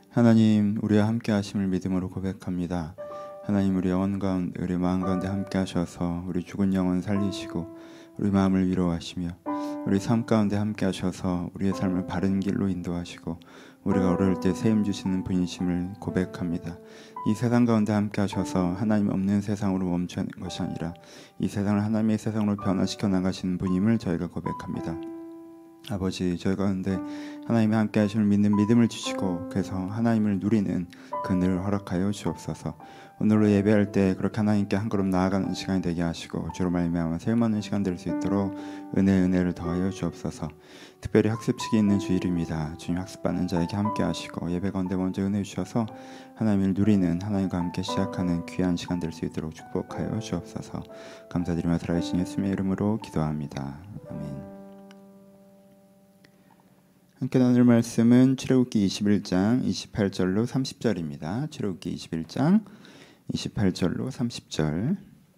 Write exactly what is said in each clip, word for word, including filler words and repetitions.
하나님, 우리와 함께 하심을 믿음으로 고백합니다. 하나님, 우리 영혼 가운데, 우리 마음 가운데 함께 하셔서 우리 죽은 영혼 살리시고 우리 마음을 위로하시며 우리 삶 가운데 함께 하셔서 우리의 삶을 바른 길로 인도하시고 우리가 어려울 때 세임 주시는 분이심을 고백합니다. 이 세상 가운데 함께 하셔서 하나님 없는 세상으로 멈추는 것이 아니라 이 세상을 하나님의 세상으로 변화시켜 나가시는 분임을 저희가 고백합니다. 아버지, 저희 가운데 하나님이 함께 하심을 믿는 믿음을 주시고 그래서 하나님을 누리는 그늘을 허락하여 주옵소서. 오늘로 예배할 때 그렇게 하나님께 한 걸음 나아가는 시간이 되게 하시고 주로 말미암아 세움하는 시간 될 수 있도록 은혜 은혜를 더하여 주옵소서. 특별히 학습식이 있는 주일입니다. 주님, 학습받는 자에게 함께 하시고 예배 가운데 먼저 은혜 주셔서 하나님을 누리는, 하나님과 함께 시작하는 귀한 시간 될 수 있도록 축복하여 주옵소서. 감사드리며 살아계신 예수님의 이름으로 기도합니다. 아멘. 함께 나눌 말씀은 출애굽기 이십일 장 이십팔 절로 삼십 절입니다. 출애굽기 이십일 장 이십팔 절로 삼십 절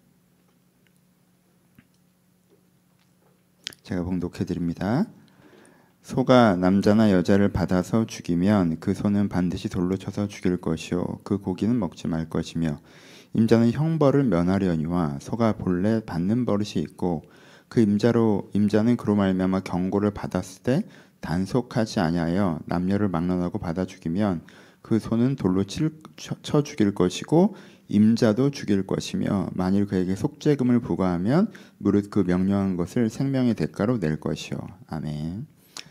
제가 봉독해 드립니다. 소가 남자나 여자를 받아서 죽이면 그 소는 반드시 돌로 쳐서 죽일 것이요 그 고기는 먹지 말 것이며 임자는 형벌을 면하려니와 소가 본래 받는 버릇이 있고 그 임자로 임자는 그로 말미암아 경고를 받았을 때 단속하지 아니하여 남녀를 막론하고 받아 죽이면 그 소는 돌로 칠, 쳐, 쳐 죽일 것이고 임자도 죽일 것이며 만일 그에게 속죄금을 부과하면 무릇 그 명령한 것을 생명의 대가로 낼 것이요. 아멘.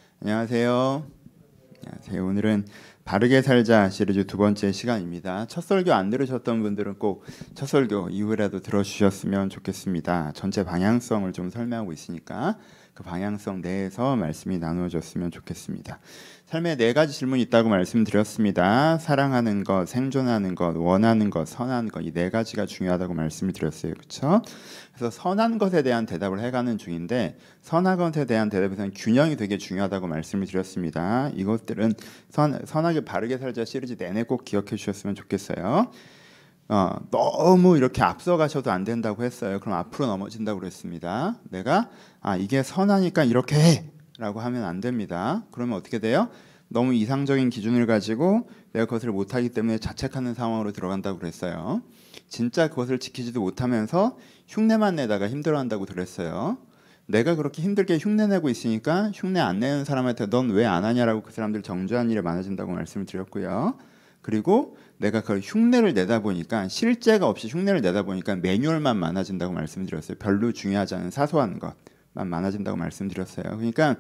안녕하세요. 안녕하세요. 오늘은 바르게 살자 시리즈 두 번째 시간입니다. 첫 설교 안 들으셨던 분들은 꼭 첫 설교 이후라도 들어주셨으면 좋겠습니다. 전체 방향성을 좀 설명하고 있으니까 그 방향성 내에서 말씀이 나누어졌으면 좋겠습니다. 삶에 네 가지 질문이 있다고 말씀드렸습니다. 사랑하는 것, 생존하는 것, 원하는 것, 선한 것, 이 네 가지가 중요하다고 말씀을 드렸어요. 그렇죠? 그래서 선한 것에 대한 대답을 해가는 중인데 선한 것에 대한 대답에서는 균형이 되게 중요하다고 말씀을 드렸습니다. 이것들은 선, 선하게 바르게 살자 시리즈 내내 꼭 기억해 주셨으면 좋겠어요. 어, 너무 이렇게 앞서가셔도 안 된다고 했어요. 그럼 앞으로 넘어진다고 그랬습니다. 내가 아 이게 선하니까 이렇게 해 라고 하면 안 됩니다. 그러면 어떻게 돼요? 너무 이상적인 기준을 가지고 내가 그것을 못하기 때문에 자책하는 상황으로 들어간다고 그랬어요. 진짜 그것을 지키지도 못하면서 흉내만 내다가 힘들어한다고 그랬어요. 내가 그렇게 힘들게 흉내내고 있으니까 흉내 안 내는 사람한테 넌 왜 안 하냐라고 그 사람들 정죄한 일이 많아진다고 말씀을 드렸고요. 그리고 내가 그걸 흉내를 내다 보니까 실제가 없이 흉내를 내다 보니까 매뉴얼만 많아진다고 말씀드렸어요. 별로 중요하지 않은 사소한 것만 많아진다고 말씀드렸어요. 그러니까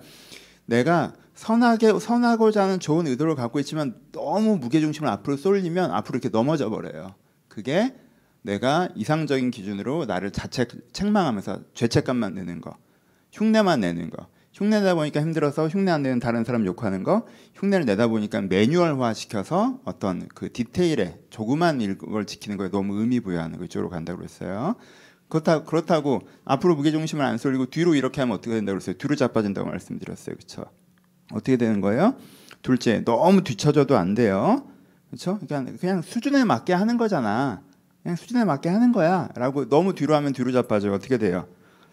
내가 선하게 선하고자 하는 좋은 의도를 갖고 있지만 너무 무게중심을 앞으로 쏠리면 앞으로 이렇게 넘어져 버려요. 그게 내가 이상적인 기준으로 나를 자책 책망하면서 죄책감만 내는 거, 흉내만 내는 거. 흉내내다 보니까 힘들어서 흉내 안 내는 다른 사람 욕하는 거, 흉내를 내다 보니까 매뉴얼화 시켜서 어떤 그 디테일에 조그만 걸 지키는 거에 너무 의미 부여하는 거 이쪽으로 간다고 그랬어요. 그렇다, 그렇다고 앞으로 무게중심을 안 쏠리고 뒤로 이렇게 하면 어떻게 된다고 그랬어요? 뒤로 자빠진다고 말씀드렸어요. 그렇죠? 어떻게 되는 거예요? 둘째, 너무 뒤쳐져도 안 돼요. 그렇죠? 그냥, 그냥 수준에 맞게 하는 거잖아. 그냥 수준에 맞게 하는 거야 라고 너무 뒤로 하면 뒤로 자빠져요. 어떻게 돼요?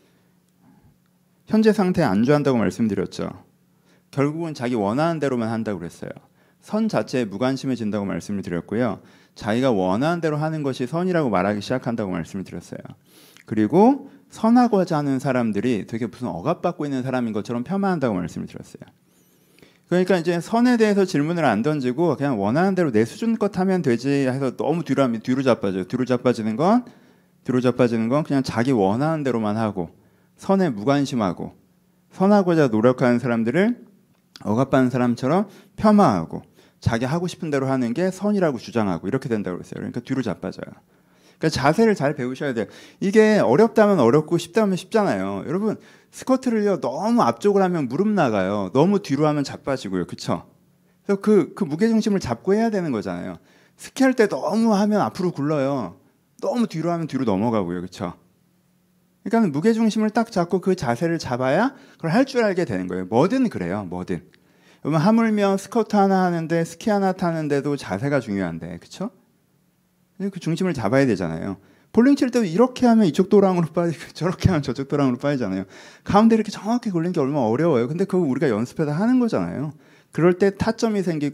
현재 상태에 안주한다고 말씀드렸죠. 결국은 자기 원하는 대로만 한다고 그랬어요. 선 자체에 무관심해진다고 말씀을 드렸고요. 자기가 원하는 대로 하는 것이 선이라고 말하기 시작한다고 말씀을 드렸어요. 그리고 선하고자 하는 사람들이 되게 무슨 억압받고 있는 사람인 것처럼 폄하한다고 말씀을 드렸어요. 그러니까 이제 선에 대해서 질문을 안 던지고 그냥 원하는 대로 내 수준껏 하면 되지 해서 너무 뒤로 하면 뒤로 자빠져요. 뒤로 자빠지는 건 뒤로 자빠지는 건 그냥 자기 원하는 대로만 하고 선에 무관심하고 선하고자 노력하는 사람들을 억압하는 사람처럼 폄하하고 자기 하고 싶은 대로 하는 게 선이라고 주장하고 이렇게 된다고 그랬어요. 그러니까 뒤로 자빠져요. 그러니까 자세를 잘 배우셔야 돼요. 이게 어렵다면 어렵고 쉽다면 쉽잖아요. 여러분 스쿼트를요 너무 앞쪽으로 하면 무릎 나가요. 너무 뒤로 하면 자빠지고요. 그렇죠? 그래서 그, 그 무게중심을 잡고 해야 되는 거잖아요. 스키 할 때 너무 하면 앞으로 굴러요. 너무 뒤로 하면 뒤로 넘어가고요. 그렇죠? 그러니까 무게중심을 딱 잡고 그 자세를 잡아야 그걸 할 줄 알게 되는 거예요. 뭐든 그래요. 뭐든. 그러면 하물며 스쿼트 하나 하는데 스키 하나 타는데도 자세가 중요한데 그렇죠? 그 중심을 잡아야 되잖아요. 볼링 칠 때도 이렇게 하면 이쪽 도랑으로 빠지고 저렇게 하면 저쪽 도랑으로 빠지잖아요. 가운데 이렇게 정확히 굴리는 게 얼마나 어려워요. 근데 그거 우리가 연습해서 하는 거잖아요. 그럴 때 타점이 생기고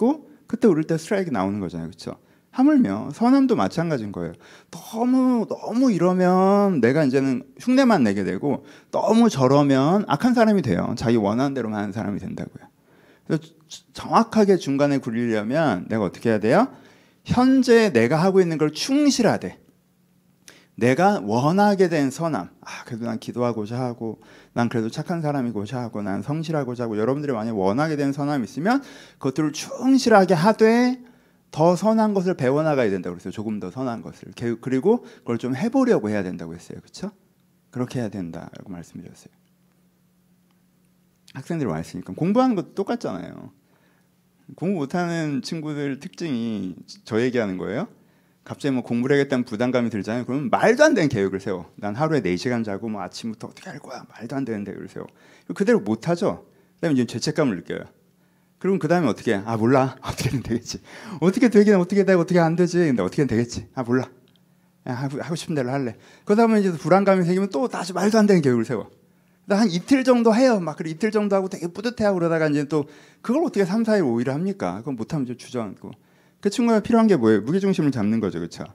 그때 우릴 때 스트라이크 나오는 거잖아요. 그렇죠? 하물며 선함도 마찬가지인 거예요. 너무 너무 이러면 내가 이제는 흉내만 내게 되고 너무 저러면 악한 사람이 돼요. 자기 원하는 대로만 하는 사람이 된다고요. 그래서 정확하게 중간에 굴리려면 내가 어떻게 해야 돼요? 현재 내가 하고 있는 걸 충실하되 내가 원하게 된 선함, 아 그래도 난 기도하고자 하고 난 그래도 착한 사람이고자 하고 난 성실하고자 하고 여러분들이 만약 원하게 된 선함이 있으면 그것들을 충실하게 하되 더 선한 것을 배워나가야 된다고 그랬어요. 조금 더 선한 것을. 그리고 그걸 좀 해보려고 해야 된다고 했어요. 그렇죠? 그렇게 해야 된다라고 말씀드렸어요. 학생들이 와 있으니까 공부하는 것도 똑같잖아요. 공부 못하는 친구들 특징이 저 얘기하는 거예요. 갑자기 뭐 공부를 하겠다는 부담감이 들잖아요. 그러면 말도 안 되는 계획을 세워. 난 하루에 네 시간 자고 뭐 아침부터 어떻게 할 거야. 말도 안 되는 계획을 세워. 그대로 못하죠. 그다음에 이제 죄책감을 느껴요. 그럼 그 다음에 어떻게 해? 아 몰라. 어떻게든 되겠지. 어떻게 되긴 어떻게 되고 어떻게 안 되지. 근데 어떻게든 되겠지. 아 몰라. 하고, 하고 싶은 대로 할래. 그러다 보면 이제 불안감이 생기면 또 다시 말도 안 되는 계획을 세워. 한 이틀 정도 해요. 막 그래 이틀 정도 하고 되게 뿌듯해하고 그러다가 이제 또 그걸 어떻게 삼, 사 일, 오 일을 합니까? 그건 못하면 좀 주저앉고. 그 친구가 필요한 게 뭐예요? 무게중심을 잡는 거죠. 그렇죠?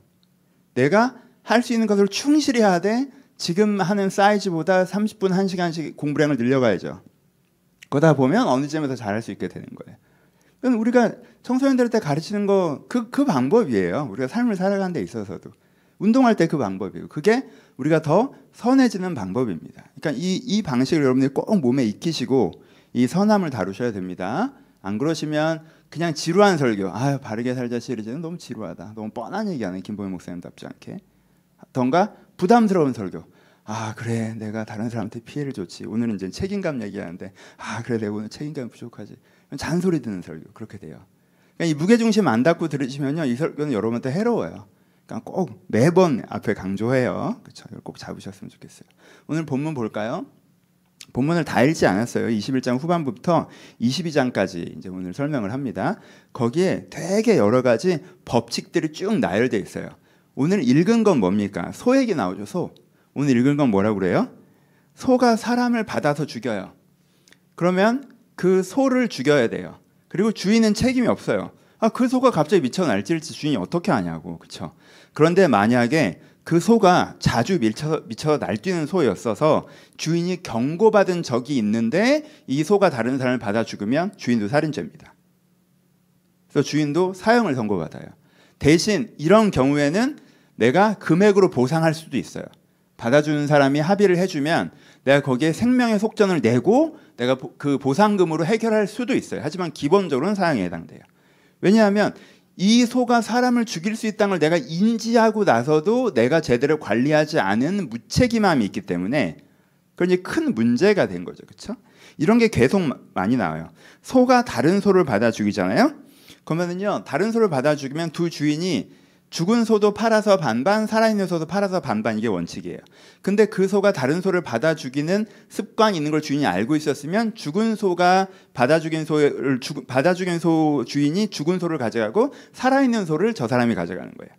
내가 할 수 있는 것을 충실히 해야 돼. 지금 하는 사이즈보다 삼십 분, 한 시간씩 공부량을 늘려가야죠. 그러다 보면 어느 점에서 잘할 수 있게 되는 거예요. 그럼 우리가 청소년들 때 가르치는 거 그 그 방법이에요. 우리가 삶을 살아가는 데 있어서도. 운동할 때 그 방법이에요. 그게 우리가 더 선해지는 방법입니다. 그러니까 이, 이 방식을 여러분들이 꼭 몸에 익히시고 이 선함을 다루셔야 됩니다. 안 그러시면 그냥 지루한 설교, 아유 바르게 살자 시리즈는 너무 지루하다. 너무 뻔한 얘기하는 김보영 목사님답지 않게. 던가 부담스러운 설교. 아 그래 내가 다른 사람한테 피해를 줬지. 오늘은 이제 책임감 얘기하는데 아 그래 내가 오늘 책임감이 부족하지. 잔소리 듣는 설교. 그렇게 돼요. 그러니까 이 무게중심 안 닫고 들으시면요. 이 설교는 여러분한테 해로워요. 그러니까 꼭 매번 앞에 강조해요. 그렇죠? 이걸 꼭 잡으셨으면 좋겠어요. 오늘 본문 볼까요? 본문을 다 읽지 않았어요. 이십일 장 후반부터 이십이 장까지 이제 오늘 설명을 합니다. 거기에 되게 여러 가지 법칙들이 쭉 나열되어 있어요. 오늘 읽은 건 뭡니까? 소 얘기 나오죠. 소. 오늘 읽은 건 뭐라고 그래요? 소가 사람을 받아서 죽여요. 그러면 그 소를 죽여야 돼요. 그리고 주인은 책임이 없어요. 아, 그 소가 갑자기 미쳐 날뛸지 주인이 어떻게 아냐고. 그렇죠? 그런데 만약에 그 소가 자주 미쳐, 미쳐 날뛰는 소였어서 주인이 경고받은 적이 있는데 이 소가 다른 사람을 받아 죽으면 주인도 살인죄입니다. 그래서 주인도 사형을 선고받아요. 대신 이런 경우에는 내가 금액으로 보상할 수도 있어요. 받아주는 사람이 합의를 해주면 내가 거기에 생명의 속전을 내고 내가 그 보상금으로 해결할 수도 있어요. 하지만 기본적으로는 사형에 해당돼요. 왜냐하면 이 소가 사람을 죽일 수 있다는 걸 내가 인지하고 나서도 내가 제대로 관리하지 않은 무책임함이 있기 때문에 그건 이제 큰 문제가 된 거죠. 그렇죠? 이런 게 계속 많이 나와요. 소가 다른 소를 받아 죽이잖아요. 그러면은요, 다른 소를 받아 죽이면 두 주인이 죽은 소도 팔아서 반반, 살아있는 소도 팔아서 반반, 이게 원칙이에요. 근데 그 소가 다른 소를 받아 죽이는 습관이 있는 걸 주인이 알고 있었으면 죽은 소가 받아 죽인 소를 죽, 받아 죽인 소 주인이 죽은 소를 가져가고 살아있는 소를 저 사람이 가져가는 거예요.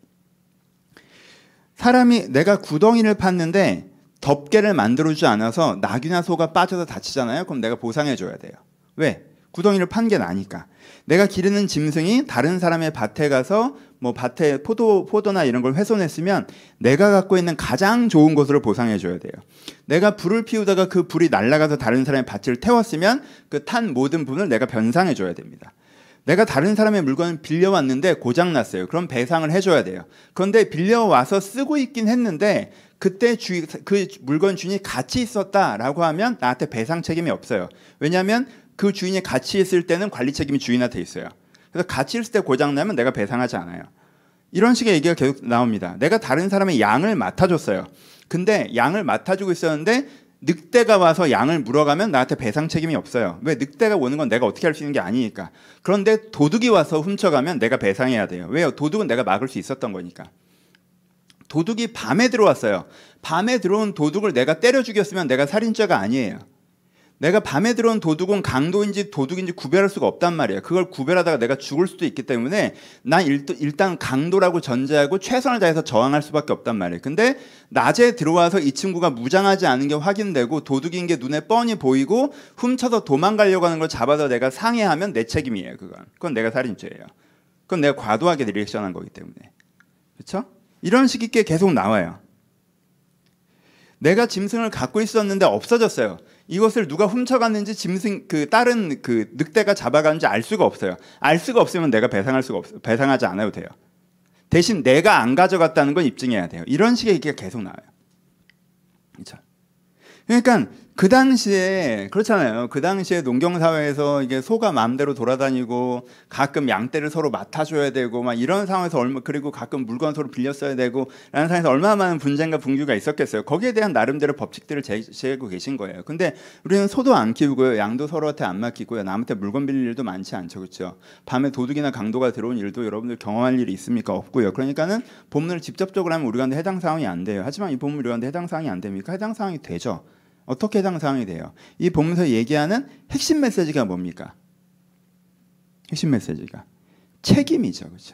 사람이 내가 구덩이를 팠는데 덮개를 만들어주지 않아서 낙이나 소가 빠져서 다치잖아요. 그럼 내가 보상해줘야 돼요. 왜? 구덩이를 판 게 나니까. 내가 기르는 짐승이 다른 사람의 밭에 가서 뭐 밭에 포도, 포도나 이런 걸 훼손했으면 내가 갖고 있는 가장 좋은 것으로 보상해줘야 돼요. 내가 불을 피우다가 그 불이 날아가서 다른 사람의 밭을 태웠으면 그 탄 모든 분을 내가 변상해줘야 됩니다. 내가 다른 사람의 물건을 빌려왔는데 고장났어요. 그럼 배상을 해줘야 돼요. 그런데 빌려와서 쓰고 있긴 했는데 그때 주, 그 물건 주인이 같이 있었다라고 하면 나한테 배상 책임이 없어요. 왜냐하면 그 주인이 같이 있을 때는 관리 책임이 주인한테 있어요. 그래서 같이 있을 때 고장나면 내가 배상하지 않아요. 이런 식의 얘기가 계속 나옵니다. 내가 다른 사람의 양을 맡아줬어요. 근데 양을 맡아주고 있었는데 늑대가 와서 양을 물어가면 나한테 배상 책임이 없어요. 왜? 늑대가 오는 건 내가 어떻게 할 수 있는 게 아니니까. 그런데 도둑이 와서 훔쳐가면 내가 배상해야 돼요. 왜요? 도둑은 내가 막을 수 있었던 거니까. 도둑이 밤에 들어왔어요. 밤에 들어온 도둑을 내가 때려 죽였으면 내가 살인죄가 아니에요. 내가 밤에 들어온 도둑은 강도인지 도둑인지 구별할 수가 없단 말이에요. 그걸 구별하다가 내가 죽을 수도 있기 때문에 난 일단 강도라고 전제하고 최선을 다해서 저항할 수밖에 없단 말이에요. 근데 낮에 들어와서 이 친구가 무장하지 않은 게 확인되고 도둑인 게 눈에 뻔히 보이고 훔쳐서 도망가려고 하는 걸 잡아서 내가 상해하면 내 책임이에요. 그건 그건 내가 살인죄예요. 그건 내가 과도하게 리액션한 거기 때문에. 그렇죠? 이런 식의 게 계속 나와요. 내가 짐승을 갖고 있었는데 없어졌어요. 이것을 누가 훔쳐갔는지 짐승 그 다른 그 늑대가 잡아갔는지 알 수가 없어요. 알 수가 없으면 내가 배상할 수가 없어요. 배상하지 않아도 돼요. 대신 내가 안 가져갔다는 건 입증해야 돼요. 이런 식의 얘기가 계속 나와요. 그렇죠? 그러니까 그 당시에 그렇잖아요. 그 당시에 농경 사회에서 이게 소가 마음대로 돌아다니고 가끔 양떼를 서로 맡아줘야 되고 막 이런 상황에서 얼마 그리고 가끔 물건 서로 빌렸어야 되고 라는 상황에서 얼마나 많은 분쟁과 분규가 있었겠어요. 거기에 대한 나름대로 법칙들을 제시하고 계신 거예요. 근데 우리는 소도 안 키우고요, 양도 서로한테 안 맡기고요, 남한테 물건 빌릴 일도 많지 않죠, 그렇죠? 밤에 도둑이나 강도가 들어온 일도 여러분들 경험할 일이 있습니까? 없고요. 그러니까는 본문을 직접적으로 하면 우리가 해당 사항이 안 돼요. 하지만 이 본문 우리가 해당 사항이 안 됩니까? 해당 사항이 되죠. 어떻게 해당 사항이 돼요? 이 본문에서 얘기하는 핵심 메시지가 뭡니까? 핵심 메시지가 책임이죠. 그렇죠?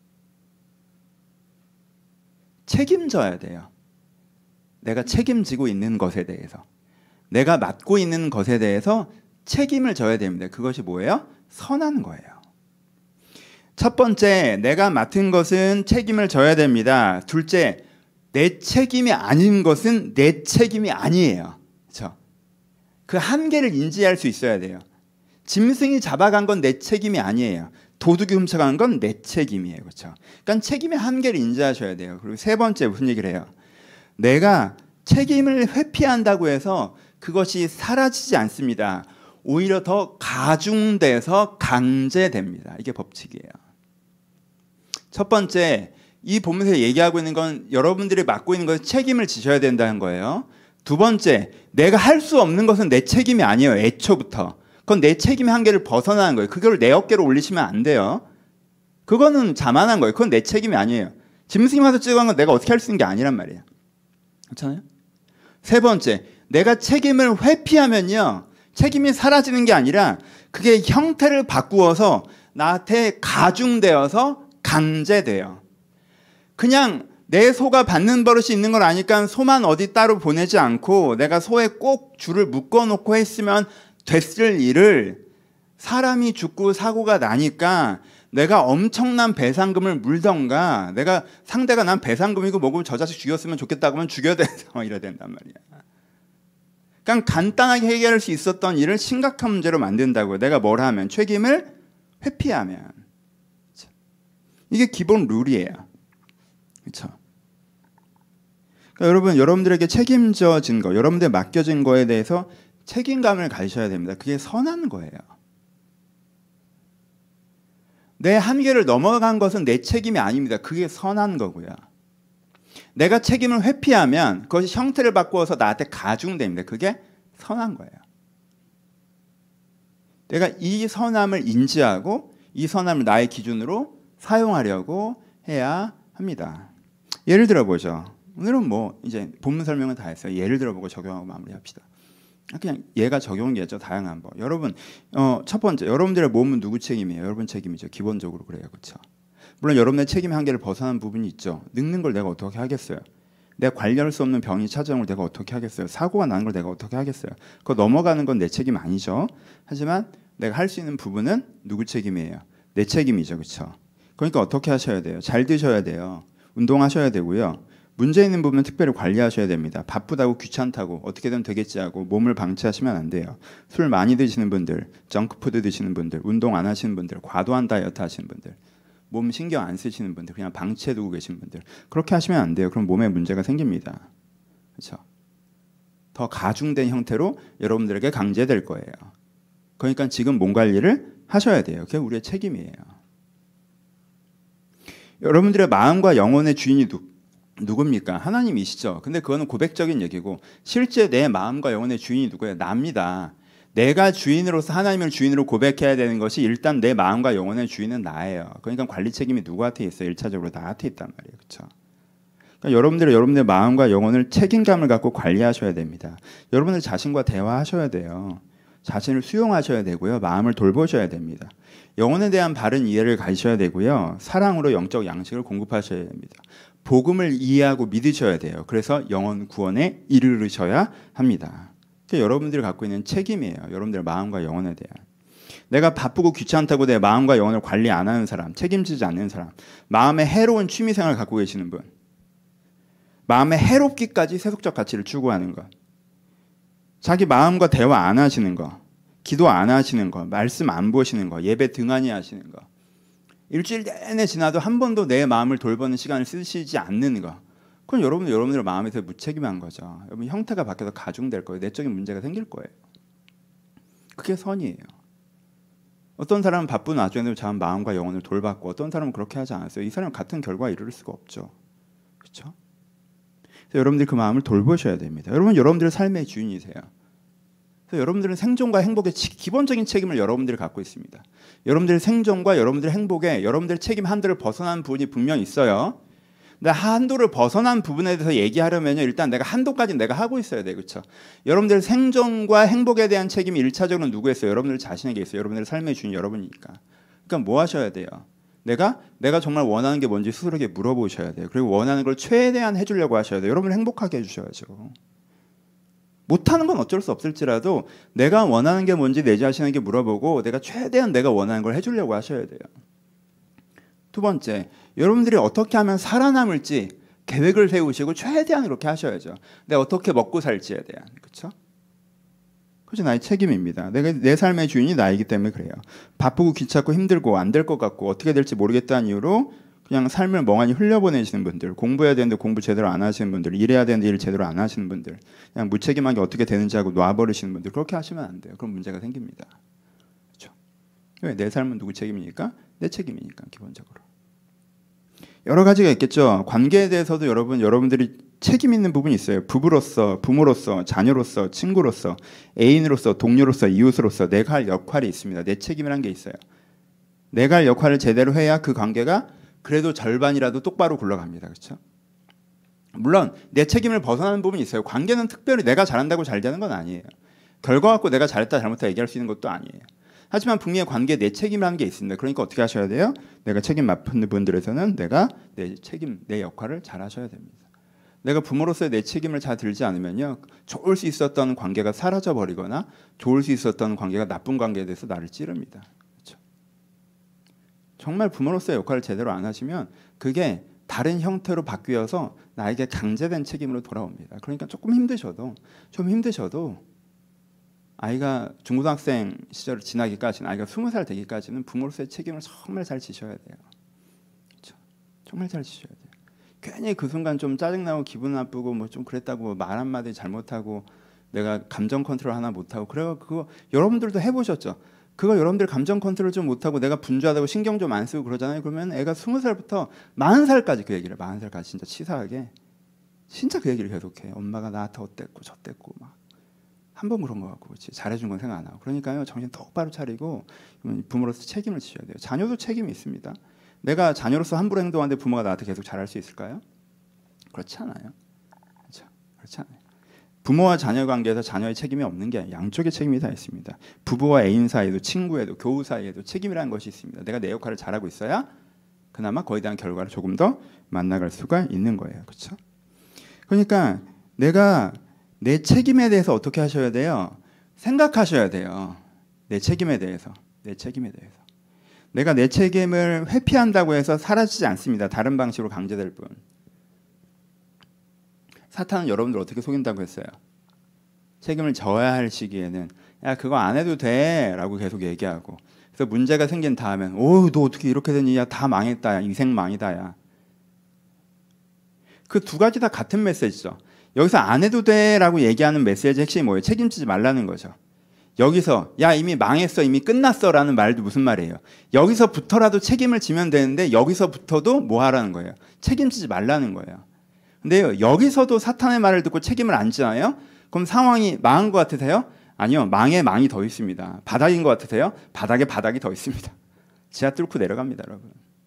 책임져야 돼요. 내가 책임지고 있는 것에 대해서, 내가 맡고 있는 것에 대해서 책임을 져야 됩니다. 그것이 뭐예요? 선한 거예요. 첫 번째, 내가 맡은 것은 책임을 져야 됩니다. 둘째, 내 책임이 아닌 것은 내 책임이 아니에요. 그렇죠? 그 한계를 인지할 수 있어야 돼요. 짐승이 잡아간 건 내 책임이 아니에요. 도둑이 훔쳐간 건 내 책임이에요. 그렇죠? 그러니까 책임의 한계를 인지하셔야 돼요. 그리고 세 번째 무슨 얘기를 해요? 내가 책임을 회피한다고 해서 그것이 사라지지 않습니다. 오히려 더 가중돼서 강제됩니다. 이게 법칙이에요. 첫 번째, 이 본문에서 얘기하고 있는 건 여러분들이 맡고 있는 것에 책임을 지셔야 된다는 거예요. 두 번째, 내가 할 수 없는 것은 내 책임이 아니에요. 애초부터. 그건 내 책임의 한계를 벗어나는 거예요. 그걸 내 어깨로 올리시면 안 돼요. 그거는 자만한 거예요. 그건 내 책임이 아니에요. 짐승이 와서 찍어간 건 내가 어떻게 할 수 있는 게 아니란 말이에요. 그렇잖아요? 세 번째, 내가 책임을 회피하면요, 책임이 사라지는 게 아니라 그게 형태를 바꾸어서 나한테 가중되어서 강제돼요. 그냥 내 소가 받는 버릇이 있는 걸 아니까 소만 어디 따로 보내지 않고 내가 소에 꼭 줄을 묶어놓고 했으면 됐을 일을 사람이 죽고 사고가 나니까 내가 엄청난 배상금을 물던가, 내가 상대가 난 배상금이고 뭐고 저 자식 죽였으면 좋겠다고 하면 죽여야 되는 상황이 이래야 된단 말이야. 그러니까 간단하게 해결할 수 있었던 일을 심각한 문제로 만든다고요. 내가 뭘 하면, 책임을 회피하면. 이게 기본 룰이에요. 그렇죠? 그러니까 여러분, 여러분들에게 책임져진 거, 여러분들 맡겨진 거에 대해서 책임감을 가지셔야 됩니다. 그게 선한 거예요. 내 한계를 넘어간 것은 내 책임이 아닙니다. 그게 선한 거고요. 내가 책임을 회피하면 그것이 형태를 바꾸어서 나한테 가중됩니다. 그게 선한 거예요. 내가 이 선함을 인지하고 이 선함을 나의 기준으로 사용하려고 해야 합니다. 예를 들어보죠. 오늘은 뭐 이제 본문 설명은 다 했어요. 예를 들어보고 적용하고 마무리합시다. 그냥 얘가 적용이겠죠. 다양한 법. 여러분, 어, 첫 번째, 여러분들의 몸은 누구 책임이에요? 여러분 책임이죠. 기본적으로 그래요. 그렇죠? 물론 여러분의 책임의 한계를 벗어난 부분이 있죠. 늙는 걸 내가 어떻게 하겠어요? 내가 관리할 수 없는 병이 찾아온 걸 내가 어떻게 하겠어요? 사고가 나는 걸 내가 어떻게 하겠어요? 그거 넘어가는 건 내 책임 아니죠. 하지만 내가 할 수 있는 부분은 누구 책임이에요? 내 책임이죠. 그렇죠? 그러니까 어떻게 하셔야 돼요? 잘 드셔야 돼요. 운동하셔야 되고요. 문제 있는 부분은 특별히 관리하셔야 됩니다. 바쁘다고 귀찮다고 어떻게든 되겠지 하고 몸을 방치하시면 안 돼요. 술 많이 드시는 분들, 정크푸드 드시는 분들, 운동 안 하시는 분들, 과도한 다이어트 하시는 분들, 몸 신경 안 쓰시는 분들, 그냥 방치해두고 계신 분들, 그렇게 하시면 안 돼요. 그럼 몸에 문제가 생깁니다. 그렇죠? 더 가중된 형태로 여러분들에게 강제될 거예요. 그러니까 지금 몸 관리를 하셔야 돼요. 그게 우리의 책임이에요. 여러분들의 마음과 영혼의 주인이 누, 누굽니까? 하나님이시죠. 근데 그거는 고백적인 얘기고, 실제 내 마음과 영혼의 주인이 누구예요? 납니다. 내가 주인으로서 하나님을 주인으로 고백해야 되는 것이 일단 내 마음과 영혼의 주인은 나예요. 그러니까 관리 책임이 누구한테 있어요? 일차적으로 나한테 있단 말이에요. 그렇죠? 그러니까 여러분들은 여러분들의 마음과 영혼을 책임감을 갖고 관리하셔야 됩니다. 여러분들 자신과 대화하셔야 돼요. 자신을 수용하셔야 되고요. 마음을 돌보셔야 됩니다. 영혼에 대한 바른 이해를 가지셔야 되고요. 사랑으로 영적 양식을 공급하셔야 됩니다. 복음을 이해하고 믿으셔야 돼요. 그래서 영혼 구원에 이르르셔야 합니다. 그게 여러분들이 갖고 있는 책임이에요. 여러분들의 마음과 영혼에 대한. 내가 바쁘고 귀찮다고 내 마음과 영혼을 관리 안 하는 사람, 책임지지 않는 사람, 마음에 해로운 취미생활을 갖고 계시는 분, 마음에 해롭기까지 세속적 가치를 추구하는 것, 자기 마음과 대화 안 하시는 거, 기도 안 하시는 거, 말씀 안 보시는 거, 예배 등한히 하시는 거, 일주일 내내 지나도 한 번도 내 마음을 돌보는 시간을 쓰시지 않는 거, 그건 여러분들 여러분들의 마음에서 무책임한 거죠. 여러분 형태가 바뀌어서 가중될 거예요. 내적인 문제가 생길 거예요. 그게 선이에요. 어떤 사람은 바쁜 와중에도 자기 마음과 영혼을 돌봤고 어떤 사람은 그렇게 하지 않았어요. 이 사람은 같은 결과에 이를 수가 없죠. 그렇죠? 여러분들이 그 마음을 돌보셔야 됩니다. 여러분 여러분들의 삶의 주인이세요. 그래서 여러분들은 생존과 행복의 기본적인 책임을 여러분들이 갖고 있습니다. 여러분들의 생존과 여러분들의 행복에 여러분들의 책임 한도를 벗어난 부분이 분명히 있어요. 근데 한도를 벗어난 부분에 대해서 얘기하려면요, 일단 내가 한도까지 내가 하고 있어야 돼요. 그렇죠? 여러분들의 생존과 행복에 대한 책임이 일차적으로 누구에 있어요? 여러분들 자신에게 있어요. 여러분들의 삶의 주인 여러분이니까. 그러니까 뭐 하셔야 돼요? 내가 내가 정말 원하는 게 뭔지 스스로에게 물어보셔야 돼요. 그리고 원하는 걸 최대한 해주려고 하셔야 돼요. 여러분을 행복하게 해주셔야죠. 못하는 건 어쩔 수 없을지라도 내가 원하는 게 뭔지 내 자신에게 물어보고 내가 최대한 내가 원하는 걸 해주려고 하셔야 돼요. 두 번째, 여러분들이 어떻게 하면 살아남을지 계획을 세우시고 최대한 그렇게 하셔야죠. 내가 어떻게 먹고 살지에 대한, 그렇죠? 그것이 나의 책임입니다. 내가 내 삶의 주인이 나이기 때문에 그래요. 바쁘고 귀찮고 힘들고 안 될 것 같고 어떻게 될지 모르겠다는 이유로 그냥 삶을 멍하니 흘려보내시는 분들, 공부해야 되는데 공부 제대로 안 하시는 분들, 일해야 되는데 일 제대로 안 하시는 분들, 그냥 무책임하게 어떻게 되는지 하고 놔버리시는 분들, 그렇게 하시면 안 돼요. 그럼 문제가 생깁니다. 그렇죠? 왜? 내 삶은 누구 책임이니까? 내 책임이니까 기본적으로. 여러 가지가 있겠죠. 관계에 대해서도 여러분 여러분들이 책임 있는 부분이 있어요. 부부로서, 부모로서, 자녀로서, 친구로서, 애인으로서, 동료로서, 이웃으로서 내가 할 역할이 있습니다. 내 책임이란 게 있어요. 내가 할 역할을 제대로 해야 그 관계가 그래도 절반이라도 똑바로 굴러갑니다. 그렇죠? 물론 내 책임을 벗어나는 부분이 있어요. 관계는 특별히 내가 잘한다고 잘 되는 건 아니에요. 결과 갖고 내가 잘했다 잘못했다 얘기할 수 있는 것도 아니에요. 하지만 분명히 관계에 내 책임이라는 게 있습니다. 그러니까 어떻게 하셔야 돼요? 내가 책임 맡은 분들에서는 내가 내 책임, 내 역할을 잘 하셔야 됩니다. 내가 부모로서의 내 책임을 잘 들지 않으면요, 좋을 수 있었던 관계가 사라져 버리거나 좋을 수 있었던 관계가 나쁜 관계에 대해서 나를 찌릅니다. 그렇죠? 정말 부모로서의 역할을 제대로 안 하시면 그게 다른 형태로 바뀌어서 나에게 강제된 책임으로 돌아옵니다. 그러니까 조금 힘드셔도 좀 힘드셔도 아이가 중고등학생 시절을 지나기까지는, 아이가 스무 살 되기까지는 부모로서의 책임을 정말 잘 지셔야 돼요. 그렇죠? 정말 잘 지셔야 돼요. 괜히 그 순간 좀 짜증나고 기분 나쁘고 뭐 좀 그랬다고 말 한마디 잘못하고 내가 감정 컨트롤 하나 못하고, 그래요. 그거 여러분들도 해보셨죠? 그거 여러분들 감정 컨트롤 좀 못하고 내가 분주하다고 신경 좀 안 쓰고 그러잖아요. 그러면 애가 스무 살부터 마흔 살까지 그 얘기를, 마흔 살까지 진짜 치사하게 진짜 그 얘기를 계속해. 엄마가 나한테 어땠고 저땠고 막. 한 번 그런 거 같고, 그렇지? 잘해준 건 생각 안 하고. 그러니까요, 정신 똑바로 차리고 부모로서 책임을 지셔야 돼요. 자녀도 책임이 있습니다. 내가 자녀로서 함부로 행동하는데 부모가 나한테 계속 잘할 수 있을까요? 그렇지 않아요. 그렇죠? 그렇지 않아요. 부모와 자녀 관계에서 자녀의 책임이 없는 게 아니라 양쪽의 책임이 다 있습니다. 부부와 애인 사이에도, 친구에도, 교우 사이에도 책임이라는 것이 있습니다. 내가 내 역할을 잘하고 있어야 그나마 거기에 대한 결과를 조금 더 만나갈 수가 있는 거예요. 그렇죠? 그러니까 내가 내 책임에 대해서 어떻게 하셔야 돼요? 생각하셔야 돼요. 내 책임에 대해서. 내 책임에 대해서. 내가 내 책임을 회피한다고 해서 사라지지 않습니다. 다른 방식으로 강제될 뿐. 사탄은 여러분들 어떻게 속인다고 했어요? 책임을 져야 할 시기에는 야 그거 안 해도 돼 라고 계속 얘기하고, 그래서 문제가 생긴 다음엔 오 너 어떻게 이렇게 됐니? 야 다 망했다. 야 인생 망이다. 야. 그 두 가지 다 같은 메시지죠. 여기서 안 해도 돼 라고 얘기하는 메시지 핵심이 뭐예요? 책임지지 말라는 거죠. 여기서 야 이미 망했어, 이미 끝났어 라는 말도 무슨 말이에요? 여기서부터라도 책임을 지면 되는데 여기서부터도 뭐 하라는 거예요? 책임지지 말라는 거예요. 근데 여기서도 사탄의 말을 듣고 책임을 안 지나요? 그럼 상황이 망한 것 같으세요? 아니요, 망에 망이 더 있습니다. 바닥인 것 같으세요? 바닥에 바닥이 더 있습니다. 지하 뚫고 내려갑니다, 여러분.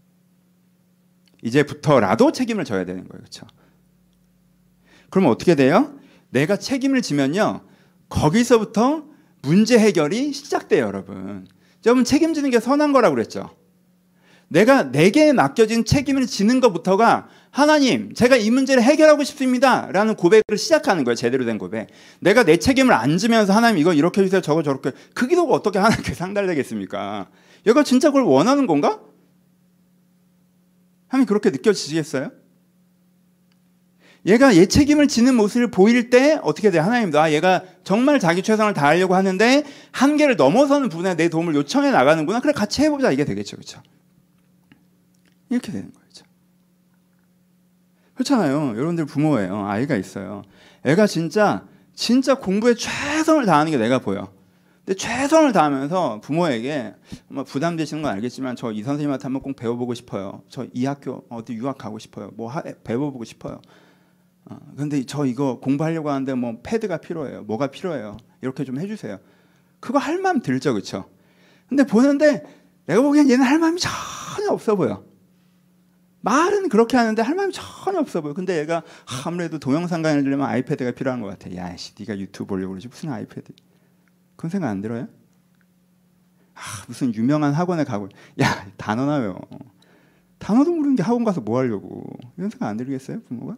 이제부터라도 책임을 져야 되는 거예요. 그렇죠? 그러면 어떻게 돼요? 내가 책임을 지면요, 거기서부터 문제 해결이 시작돼요, 여러분. 여러분 책임지는 게 선한 거라고 그랬죠. 내가 내게 맡겨진 책임을 지는 것부터가 하나님, 제가 이 문제를 해결하고 싶습니다 라는 고백을 시작하는 거예요. 제대로 된 고백. 내가 내 책임을 안 지면서 하나님 이거 이렇게 해주세요, 저거 저렇게. 그 기도가 어떻게 하나님께 상달되겠습니까? 얘가 진짜 그걸 원하는 건가? 하면 그렇게 느껴지시겠어요? 얘가 얘 책임을 지는 모습을 보일 때 어떻게 돼요? 하나님도 아 얘가 정말 자기 최선을 다하려고 하는데 한계를 넘어서는 부분에 내 도움을 요청해 나가는구나. 그래 같이 해보자. 이게 되겠죠. 그렇죠? 이렇게 되는 거죠. 그렇잖아요. 여러분들 부모예요. 아이가 있어요. 애가 진짜 진짜 공부에 최선을 다하는 게 내가 보여. 근데 최선을 다하면서 부모에게 부담되시는 건 알겠지만 저 이 선생님한테 한번 꼭 배워보고 싶어요. 저 이 학교 어디 유학 가고 싶어요. 뭐 하, 배워보고 싶어요. 어, 근데 저 이거 공부하려고 하는데 뭐 패드가 필요해요. 뭐가 필요해요. 이렇게 좀 해주세요. 그거 할 마음 들죠. 그렇죠? 근데 보는데 내가 보기엔 얘는 할 마음이 전혀 없어 보여. 말은 그렇게 하는데 할 마음이 전혀 없어 보여. 근데 얘가 아무래도 동영상 강의를 들으면 아이패드가 필요한 것 같아. 야씨 네가 유튜브 보려고 그러지 무슨 아이패드. 그런 생각 안 들어요? 아, 무슨 유명한 학원에 가고 야 단어나 외워. 단어도 모르는 게 학원 가서 뭐 하려고. 이런 생각 안 들겠어요? 부모가?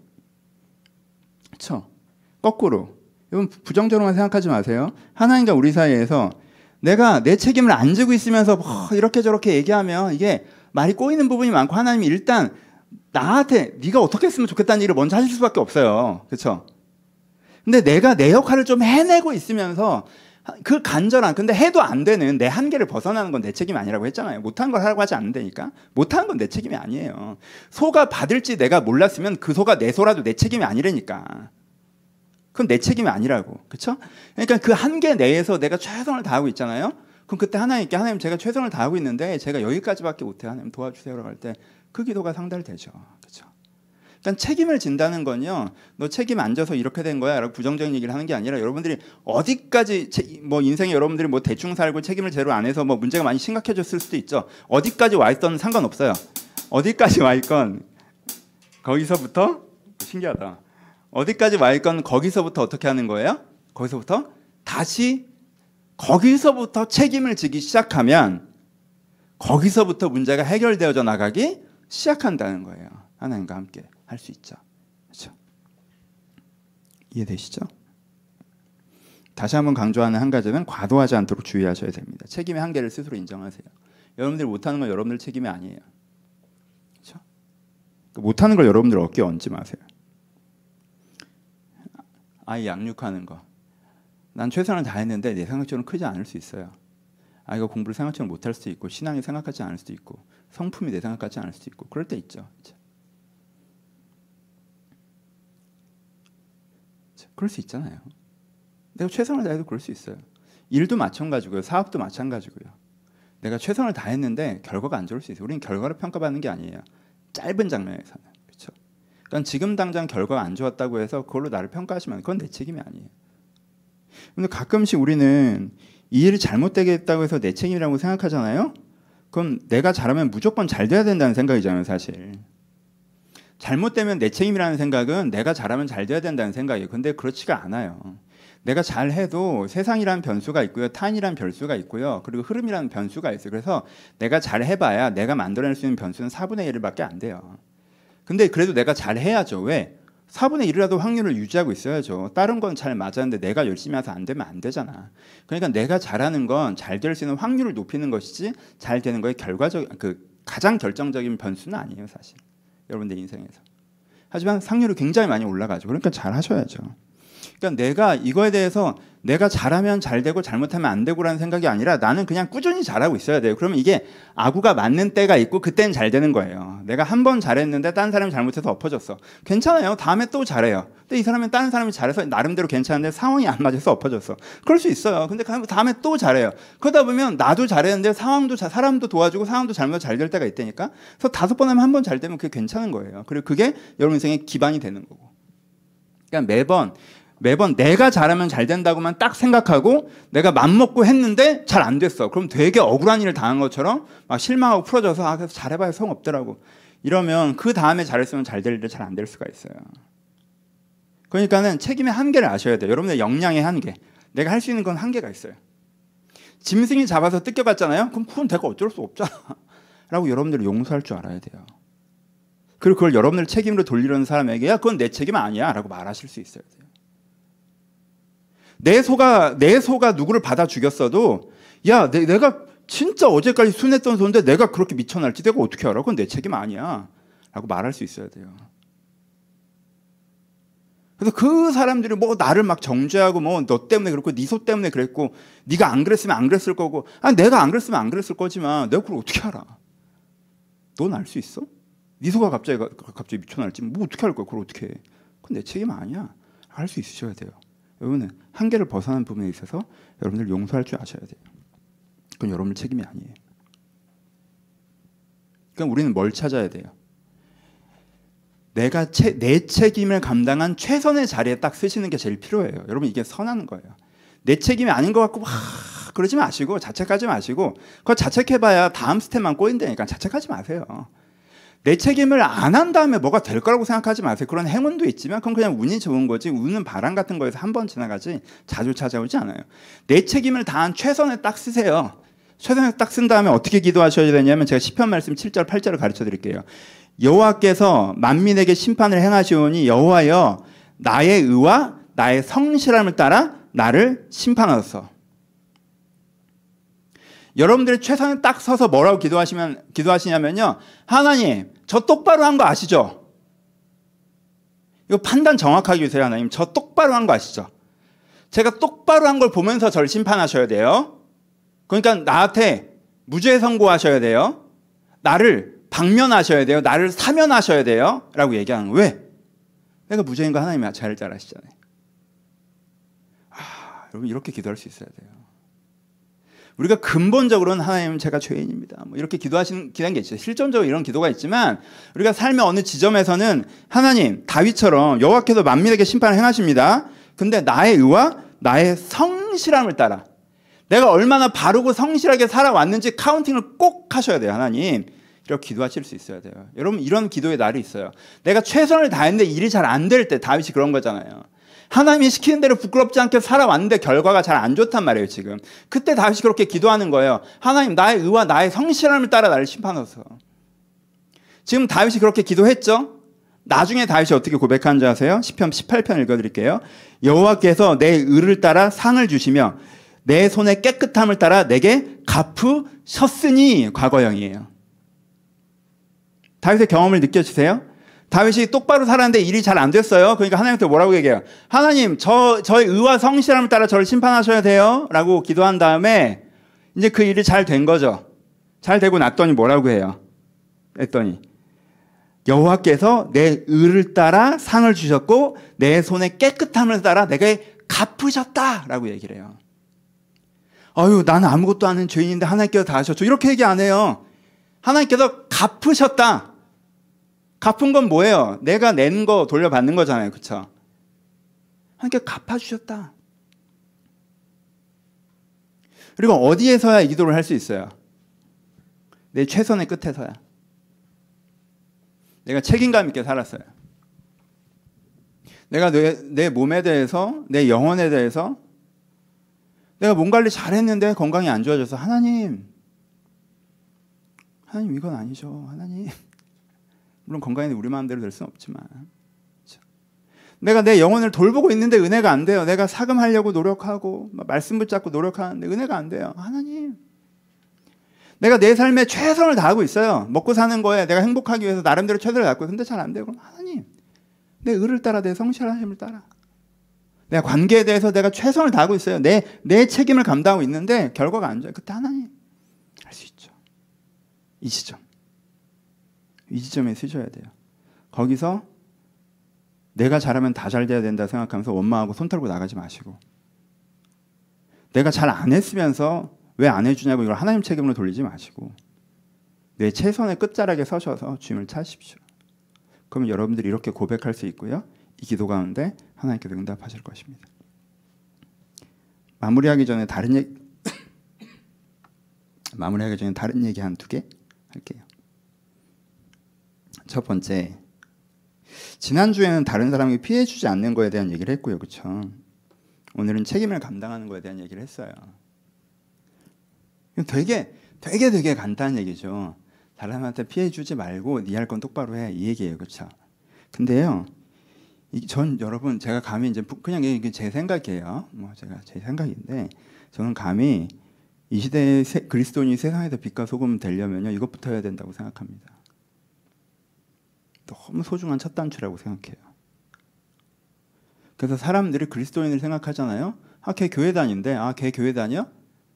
그렇죠? 거꾸로 여러분 부정적으로만 생각하지 마세요. 하나님과 우리 사이에서 내가 내 책임을 안 지고 있으면서 뭐 이렇게 저렇게 얘기하면 이게 말이 꼬이는 부분이 많고 하나님이 일단 나한테 네가 어떻게 했으면 좋겠다는 얘기를 먼저 하실 수밖에 없어요. 그렇죠? 근데 내가 내 역할을 좀 해내고 있으면서 그 간절한 근데 해도 안 되는 내 한계를 벗어나는 건 내 책임이 아니라고 했잖아요. 못하는 걸 하라고 하지 않는다니까. 못하는 건 내 책임이 아니에요. 소가 받을지 내가 몰랐으면 그 소가 내 소라도 내 책임이 아니라니까. 그건 내 책임이 아니라고. 그렇죠? 그러니까 그 한계 내에서 내가 최선을 다하고 있잖아요. 그럼 그때 하나님께 하나님 제가 최선을 다하고 있는데 제가 여기까지밖에 못해요. 하나님 도와주세요라고 할 때 그 기도가 상달되죠. 그렇죠? 그러니까 책임을 진다는 건요. 너 책임 안 져서 이렇게 된 거야 라고 부정적인 얘기를 하는 게 아니라 여러분들이 어디까지 뭐 인생에 여러분들이 뭐 대충 살고 책임을 제대로 안 해서 뭐 문제가 많이 심각해졌을 수도 있죠. 어디까지 와 있던 상관없어요. 어디까지 와 있건 거기서부터 신기하다. 어디까지 와 있건 거기서부터 어떻게 하는 거예요? 거기서부터 다시 거기서부터 책임을 지기 시작하면 거기서부터 문제가 해결되어져 나가기 시작한다는 거예요. 하나님과 함께 할 수 있죠. 그렇죠? 이해되시죠? 다시 한번 강조하는 한 가지는 과도하지 않도록 주의하셔야 됩니다. 책임의 한계를 스스로 인정하세요. 여러분들이 못하는 건 여러분들 책임이 아니에요. 그렇죠? 못하는 걸 여러분들 어깨에 얹지 마세요. 아이 양육하는 거. 난 최선을 다했는데 내 생각처럼 크지 않을 수 있어요. 아이가 공부를 생각처럼 못할 수도 있고 신앙이 생각하지 않을 수도 있고 성품이 내 생각 같지 않을 수도 있고 그럴 때 있죠. 그렇죠? 그럴 수 있잖아요. 내가 최선을 다해도 그럴 수 있어요. 일도 마찬가지고요. 사업도 마찬가지고요. 내가 최선을 다했는데 결과가 안 좋을 수 있어요. 우리는 결과를 평가받는 게 아니에요. 짧은 장면에서는. 그렇죠? 그러니까 지금 당장 결과가 안 좋았다고 해서 그걸로 나를 평가하시면 그건 내 책임이 아니에요. 근데 가끔씩 우리는 이 일이 잘못되게 했다고 해서 내 책임이라고 생각하잖아요. 그럼 내가 잘하면 무조건 잘 돼야 된다는 생각이잖아요. 사실. 잘못되면 내 책임이라는 생각은 내가 잘하면 잘 돼야 된다는 생각이에요. 근데 그렇지가 않아요. 내가 잘해도 세상이라는 변수가 있고요. 타인이라는 변수가 있고요. 그리고 흐름이라는 변수가 있어요. 그래서 내가 잘해봐야 내가 만들어낼 수 있는 변수는 사분의 일밖에 안 돼요. 근데 그래도 내가 잘해야죠. 왜? 사분의 일이라도 확률을 유지하고 있어야죠. 다른 건 잘 맞았는데 내가 열심히 해서 안 되면 안 되잖아. 그러니까 내가 잘하는 건 잘 될 수 있는 확률을 높이는 것이지 잘 되는 거의 결과적 그 가장 결정적인 변수는 아니에요. 사실. 여러분들 인생에서. 하지만 확률이 굉장히 많이 올라가죠. 그러니까 잘 하셔야죠. 그러니까 내가 이거에 대해서 내가 잘하면 잘 되고 잘못하면 안 되고라는 생각이 아니라 나는 그냥 꾸준히 잘하고 있어야 돼요. 그러면 이게 아구가 맞는 때가 있고 그때는 잘 되는 거예요. 내가 한 번 잘했는데 다른 사람이 잘못해서 엎어졌어. 괜찮아요. 다음에 또 잘해요. 근데 이 사람은 다른 사람이 잘해서 나름대로 괜찮은데 상황이 안 맞아서 엎어졌어. 그럴 수 있어요. 근데 다음에 또 잘해요. 그러다 보면 나도 잘했는데 상황도 사람도 도와주고 상황도 잘못 잘 될 때가 있다니까. 그래서 다섯 번 하면 한 번 잘 되면 그게 괜찮은 거예요. 그리고 그게 여러분 인생의 기반이 되는 거고. 그러니까 매번 매번 내가 잘하면 잘 된다고만 딱 생각하고 내가 맘먹고 했는데 잘 안 됐어. 그럼 되게 억울한 일을 당한 것처럼 막 실망하고 풀어져서 아 그래서 잘해봐야 소용없더라고. 이러면 그 다음에 잘했으면 잘 될 일이 잘 안 될 수가 있어요. 그러니까는 책임의 한계를 아셔야 돼요. 여러분의 역량의 한계. 내가 할 수 있는 건 한계가 있어요. 짐승이 잡아서 뜯겨갔잖아요. 그럼 그건 내가 어쩔 수 없잖아 라고 여러분들이 용서할 줄 알아야 돼요. 그리고 그걸 여러분들 책임으로 돌리려는 사람에게 야 그건 내 책임 아니야 라고 말하실 수 있어야 돼요. 내 소가 내 소가 누구를 받아 죽였어도 야 내, 내가 진짜 어제까지 순했던 소인데 내가 그렇게 미쳐날지 내가 어떻게 알아? 그건 내 책임 아니야 라고 말할 수 있어야 돼요. 그래서 그 사람들이 뭐 나를 막 정죄하고 뭐 너 때문에 그렇고 네 소 때문에 그랬고 네가 안 그랬으면 안 그랬을 거고 아 내가 안 그랬으면 안 그랬을 거지만 내가 그걸 어떻게 알아? 넌 알 수 있어? 네 소가 갑자기 갑자기 미쳐날지 뭐 어떻게 할 거야? 그걸 어떻게 해? 그건 내 책임 아니야. 할 수 있으셔야 돼요. 여러분은 한계를 벗어난 부분에 있어서 여러분들 용서할 줄 아셔야 돼요. 그건 여러분들 책임이 아니에요. 그러니까 우리는 뭘 찾아야 돼요? 내가 채, 내 책임을 감당한 최선의 자리에 딱 쓰시는 게 제일 필요해요. 여러분 이게 선한 거예요. 내 책임이 아닌 것 같고 와, 그러지 마시고 자책하지 마시고 그거 자책해봐야 다음 스텝만 꼬인다니까 자책하지 마세요. 내 책임을 안 한 다음에 뭐가 될 거라고 생각하지 마세요. 그런 행운도 있지만 그건 그냥 운이 좋은 거지 운은 바람 같은 거에서 한 번 지나가지 자주 찾아오지 않아요. 내 책임을 다한 최선을 딱 쓰세요. 최선을 딱 쓴 다음에 어떻게 기도하셔야 되냐면 제가 시편 말씀 칠 절 팔 절을 가르쳐 드릴게요. 여호와께서 만민에게 심판을 행하시오니 여호와여 나의 의와 나의 성실함을 따라 나를 심판하소서. 여러분들이 최선을 딱 서서 뭐라고 기도하시면 기도하시냐면요. 하나님, 저 똑바로 한 거 아시죠? 이거 판단 정확하게 해주세요. 하나님, 저 똑바로 한 거 아시죠? 제가 똑바로 한 걸 보면서 저를 심판하셔야 돼요. 그러니까 나한테 무죄 선고하셔야 돼요. 나를 방면하셔야 돼요. 나를 사면하셔야 돼요. 라고 얘기하는 거예요. 왜? 내가 무죄인 거 하나님이 잘 잘 아시잖아요. 아, 여러분 이렇게 기도할 수 있어야 돼요. 우리가 근본적으로는 하나님 제가 죄인입니다. 뭐 이렇게 기도하시는 기도한 게 있죠. 실존적으로 이런 기도가 있지만 우리가 삶의 어느 지점에서는 하나님 다윗처럼 여호와께서 만민에게 심판을 행하십니다. 근데 나의 의와 나의 성실함을 따라 내가 얼마나 바르고 성실하게 살아왔는지 카운팅을 꼭 하셔야 돼요. 하나님. 이렇게 기도하실 수 있어야 돼요. 여러분 이런 기도의 날이 있어요. 내가 최선을 다했는데 일이 잘 안 될 때 다윗이 그런 거잖아요. 하나님이 시키는 대로 부끄럽지 않게 살아왔는데 결과가 잘 안 좋단 말이에요. 지금 그때 다윗이 그렇게 기도하는 거예요. 하나님 나의 의와 나의 성실함을 따라 나를 심판하소서. 지금 다윗이 그렇게 기도했죠. 나중에 다윗이 어떻게 고백하는지 아세요? 시편 십팔 편 읽어드릴게요. 여호와께서 내 의를 따라 상을 주시며 내 손의 깨끗함을 따라 내게 갚으셨으니 과거형이에요. 다윗의 경험을 느껴지세요? 다윗이 똑바로 살았는데 일이 잘 안 됐어요. 그러니까 하나님한테 뭐라고 얘기해요? 하나님, 저, 저의 의와 성실함을 따라 저를 심판하셔야 돼요. 라고 기도한 다음에 이제 그 일이 잘 된 거죠. 잘 되고 났더니 뭐라고 해요? 했더니 여호와께서 내 의를 따라 상을 주셨고 내 손의 깨끗함을 따라 내게 갚으셨다. 라고 얘기를 해요. 아유, 나는 아무것도 아닌 죄인인데 하나님께서 다 하셨죠. 이렇게 얘기 안 해요. 하나님께서 갚으셨다. 갚은 건 뭐예요? 내가 낸 거 돌려받는 거잖아요. 그렇죠? 하나님께 갚아주셨다. 그리고 어디에서야 이 기도를 할 수 있어요? 내 최선의 끝에서야. 내가 책임감 있게 살았어요. 내가 내, 내 몸에 대해서, 내 영혼에 대해서 내가 몸 관리 잘했는데 건강이 안 좋아져서 하나님, 하나님 이건 아니죠. 하나님. 물론 건강이 우리 마음대로 될 수는 없지만 그렇죠? 내가 내 영혼을 돌보고 있는데 은혜가 안 돼요. 내가 사금하려고 노력하고 말씀 붙잡고 노력하는데 은혜가 안 돼요. 하나님. 내가 내 삶에 최선을 다하고 있어요. 먹고 사는 거에 내가 행복하기 위해서 나름대로 최선을 다하고 근데 잘 안 돼요. 그럼 하나님. 내 의를 따라 내 성실하심을 따라 내가 관계에 대해서 내가 최선을 다하고 있어요. 내, 내 책임을 감당하고 있는데 결과가 안 좋아요. 그때 하나님 할 수 있죠. 이 지점. 이 지점에 쓰셔야 돼요. 거기서 내가 잘하면 다 잘 돼야 된다 생각하면서 원망하고 손 털고 나가지 마시고 내가 잘 안 했으면서 왜 안 해주냐고 이걸 하나님 책임으로 돌리지 마시고 내 최선의 끝자락에 서셔서 주님을 찾으십시오. 그러면 여러분들이 이렇게 고백할 수 있고요. 이 기도 가운데 하나님께서 응답하실 것입니다. 마무리하기 전에 다른 얘기 마무리하기 전에 다른 얘기 한 두 개 할게요. 첫 번째, 지난주에는 다른 사람에게 피해 주지 않는 거에 대한 얘기를 했고요. 그렇죠? 오늘은 책임을 감당하는 거에 대한 얘기를 했어요. 되게 되게 되게 간단한 얘기죠. 사람한테 피해 주지 말고 네 할 건 똑바로 해, 이 얘기예요, 그렇죠? 근데요, 이, 전 여러분 제가 감히 이제 그냥 이게 제 생각이에요. 뭐 제가 제 생각인데 저는 감히 이 시대의 세, 그리스도인이 세상에서 빛과 소금 되려면요, 이것부터 해야 된다고 생각합니다. 너무 소중한 첫 단추라고 생각해요. 그래서 사람들이 그리스도인을 생각하잖아요. 아, 걔 교회 다닌대. 아, 걔 교회 다녀?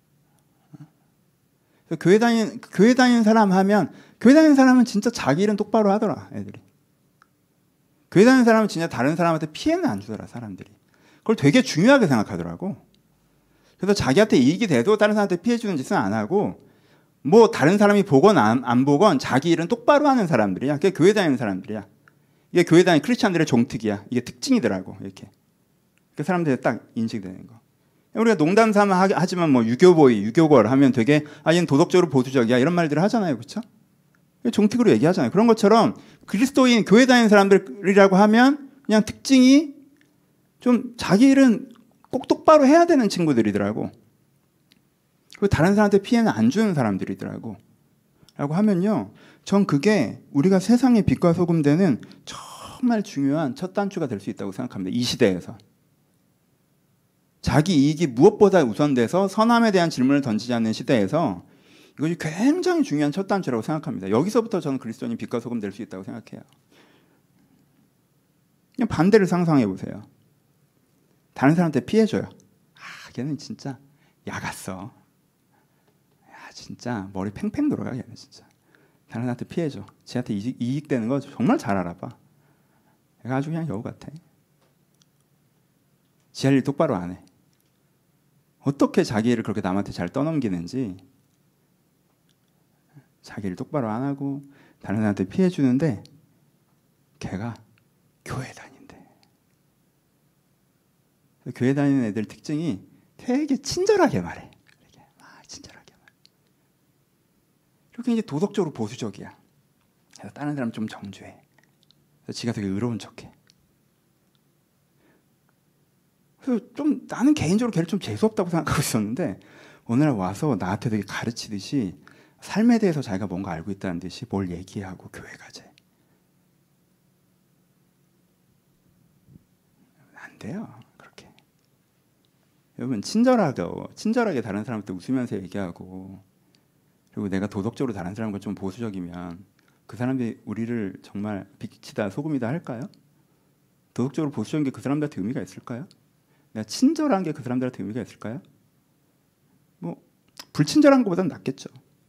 교회 다닌 교회 다니는 사람 하면, 교회 다니는 사람은 진짜 자기 일은 똑바로 하더라, 애들이. 교회 다니는 사람은 진짜 다른 사람한테 피해는 안 주더라, 사람들이. 그걸 되게 중요하게 생각하더라고. 그래서 자기한테 이익이 돼도 다른 사람한테 피해 주는 짓은 안 하고, 뭐 다른 사람이 보건 안, 안 보건 자기 일은 똑바로 하는 사람들이야. 그게 교회 다니는 사람들이야. 이게 교회 다니는 크리스찬들의 종특이야. 이게 특징이더라고, 이렇게. 그 사람들이 딱 인식되는 거. 우리가 농담 삼아 하지만 뭐 유교보이, 유교걸 하면 되게 아, 얘는 도덕적으로 보수적이야, 이런 말들을 하잖아요, 그렇죠? 종특으로 얘기하잖아요. 그런 것처럼 그리스도인, 교회 다니는 사람들이라고 하면 그냥 특징이 좀 자기 일은 꼭 똑바로 해야 되는 친구들이더라고. 그리고 다른 사람한테 피해는 안 주는 사람들이더라고. 라고 하면요, 전 그게 우리가 세상의 빛과 소금 되는 정말 중요한 첫 단추가 될 수 있다고 생각합니다. 이 시대에서. 자기 이익이 무엇보다 우선돼서 선함에 대한 질문을 던지지 않는 시대에서 이것이 굉장히 중요한 첫 단추라고 생각합니다. 여기서부터 저는 그리스도인이 빛과 소금 될 수 있다고 생각해요. 그냥 반대를 상상해 보세요. 다른 사람한테 피해줘요. 아, 걔는 진짜 야갔어. 야, 진짜 머리 팽팽 돌아가, 걔는 진짜. 다른 사람한테 피해줘. 쟤한테 이익, 이익되는 거 정말 잘 알아봐. 얘가 아주 그냥 여우 같아. 지 할 일 똑바로 안 해. 어떻게 자기 일을 그렇게 남한테 잘 떠넘기는지. 자기 일 똑바로 안 하고 다른 사람한테 피해 주는데 걔가 교회 다닌대. 교회 다니는 애들 특징이 되게 친절하게 말해. 이렇게 아, 친절하게 말해. 이렇게 이제 도덕적으로 보수적이야. 그래서 다른 사람 좀 정죄해. 그래서 지가 되게 의로운 척해. 그래서 좀 나는 개인적으로 걔를 좀 재수없다고 생각하고 있었는데 오늘 와서 나한테 되게 가르치듯이 삶에 대해서 자기가 뭔가 알고 있다는 듯이 뭘 얘기하고 교회 가재. 안 돼요, 그렇게. 여러분, 친절하게 친절하게 다른 사람한테 웃으면서 얘기하고, 그리고 내가 도덕적으로 다른 사람과 좀 보수적이면 그 사람들이 우리를 정말 빛이다 소금이다 할까요? 도덕적으로 보수적인 게 그 사람들한테 의미가 있을까요? 내가 친절한 게 그 사람들한테 의미가 있을까요? 뭐 불친절한 것보다는 낫겠죠.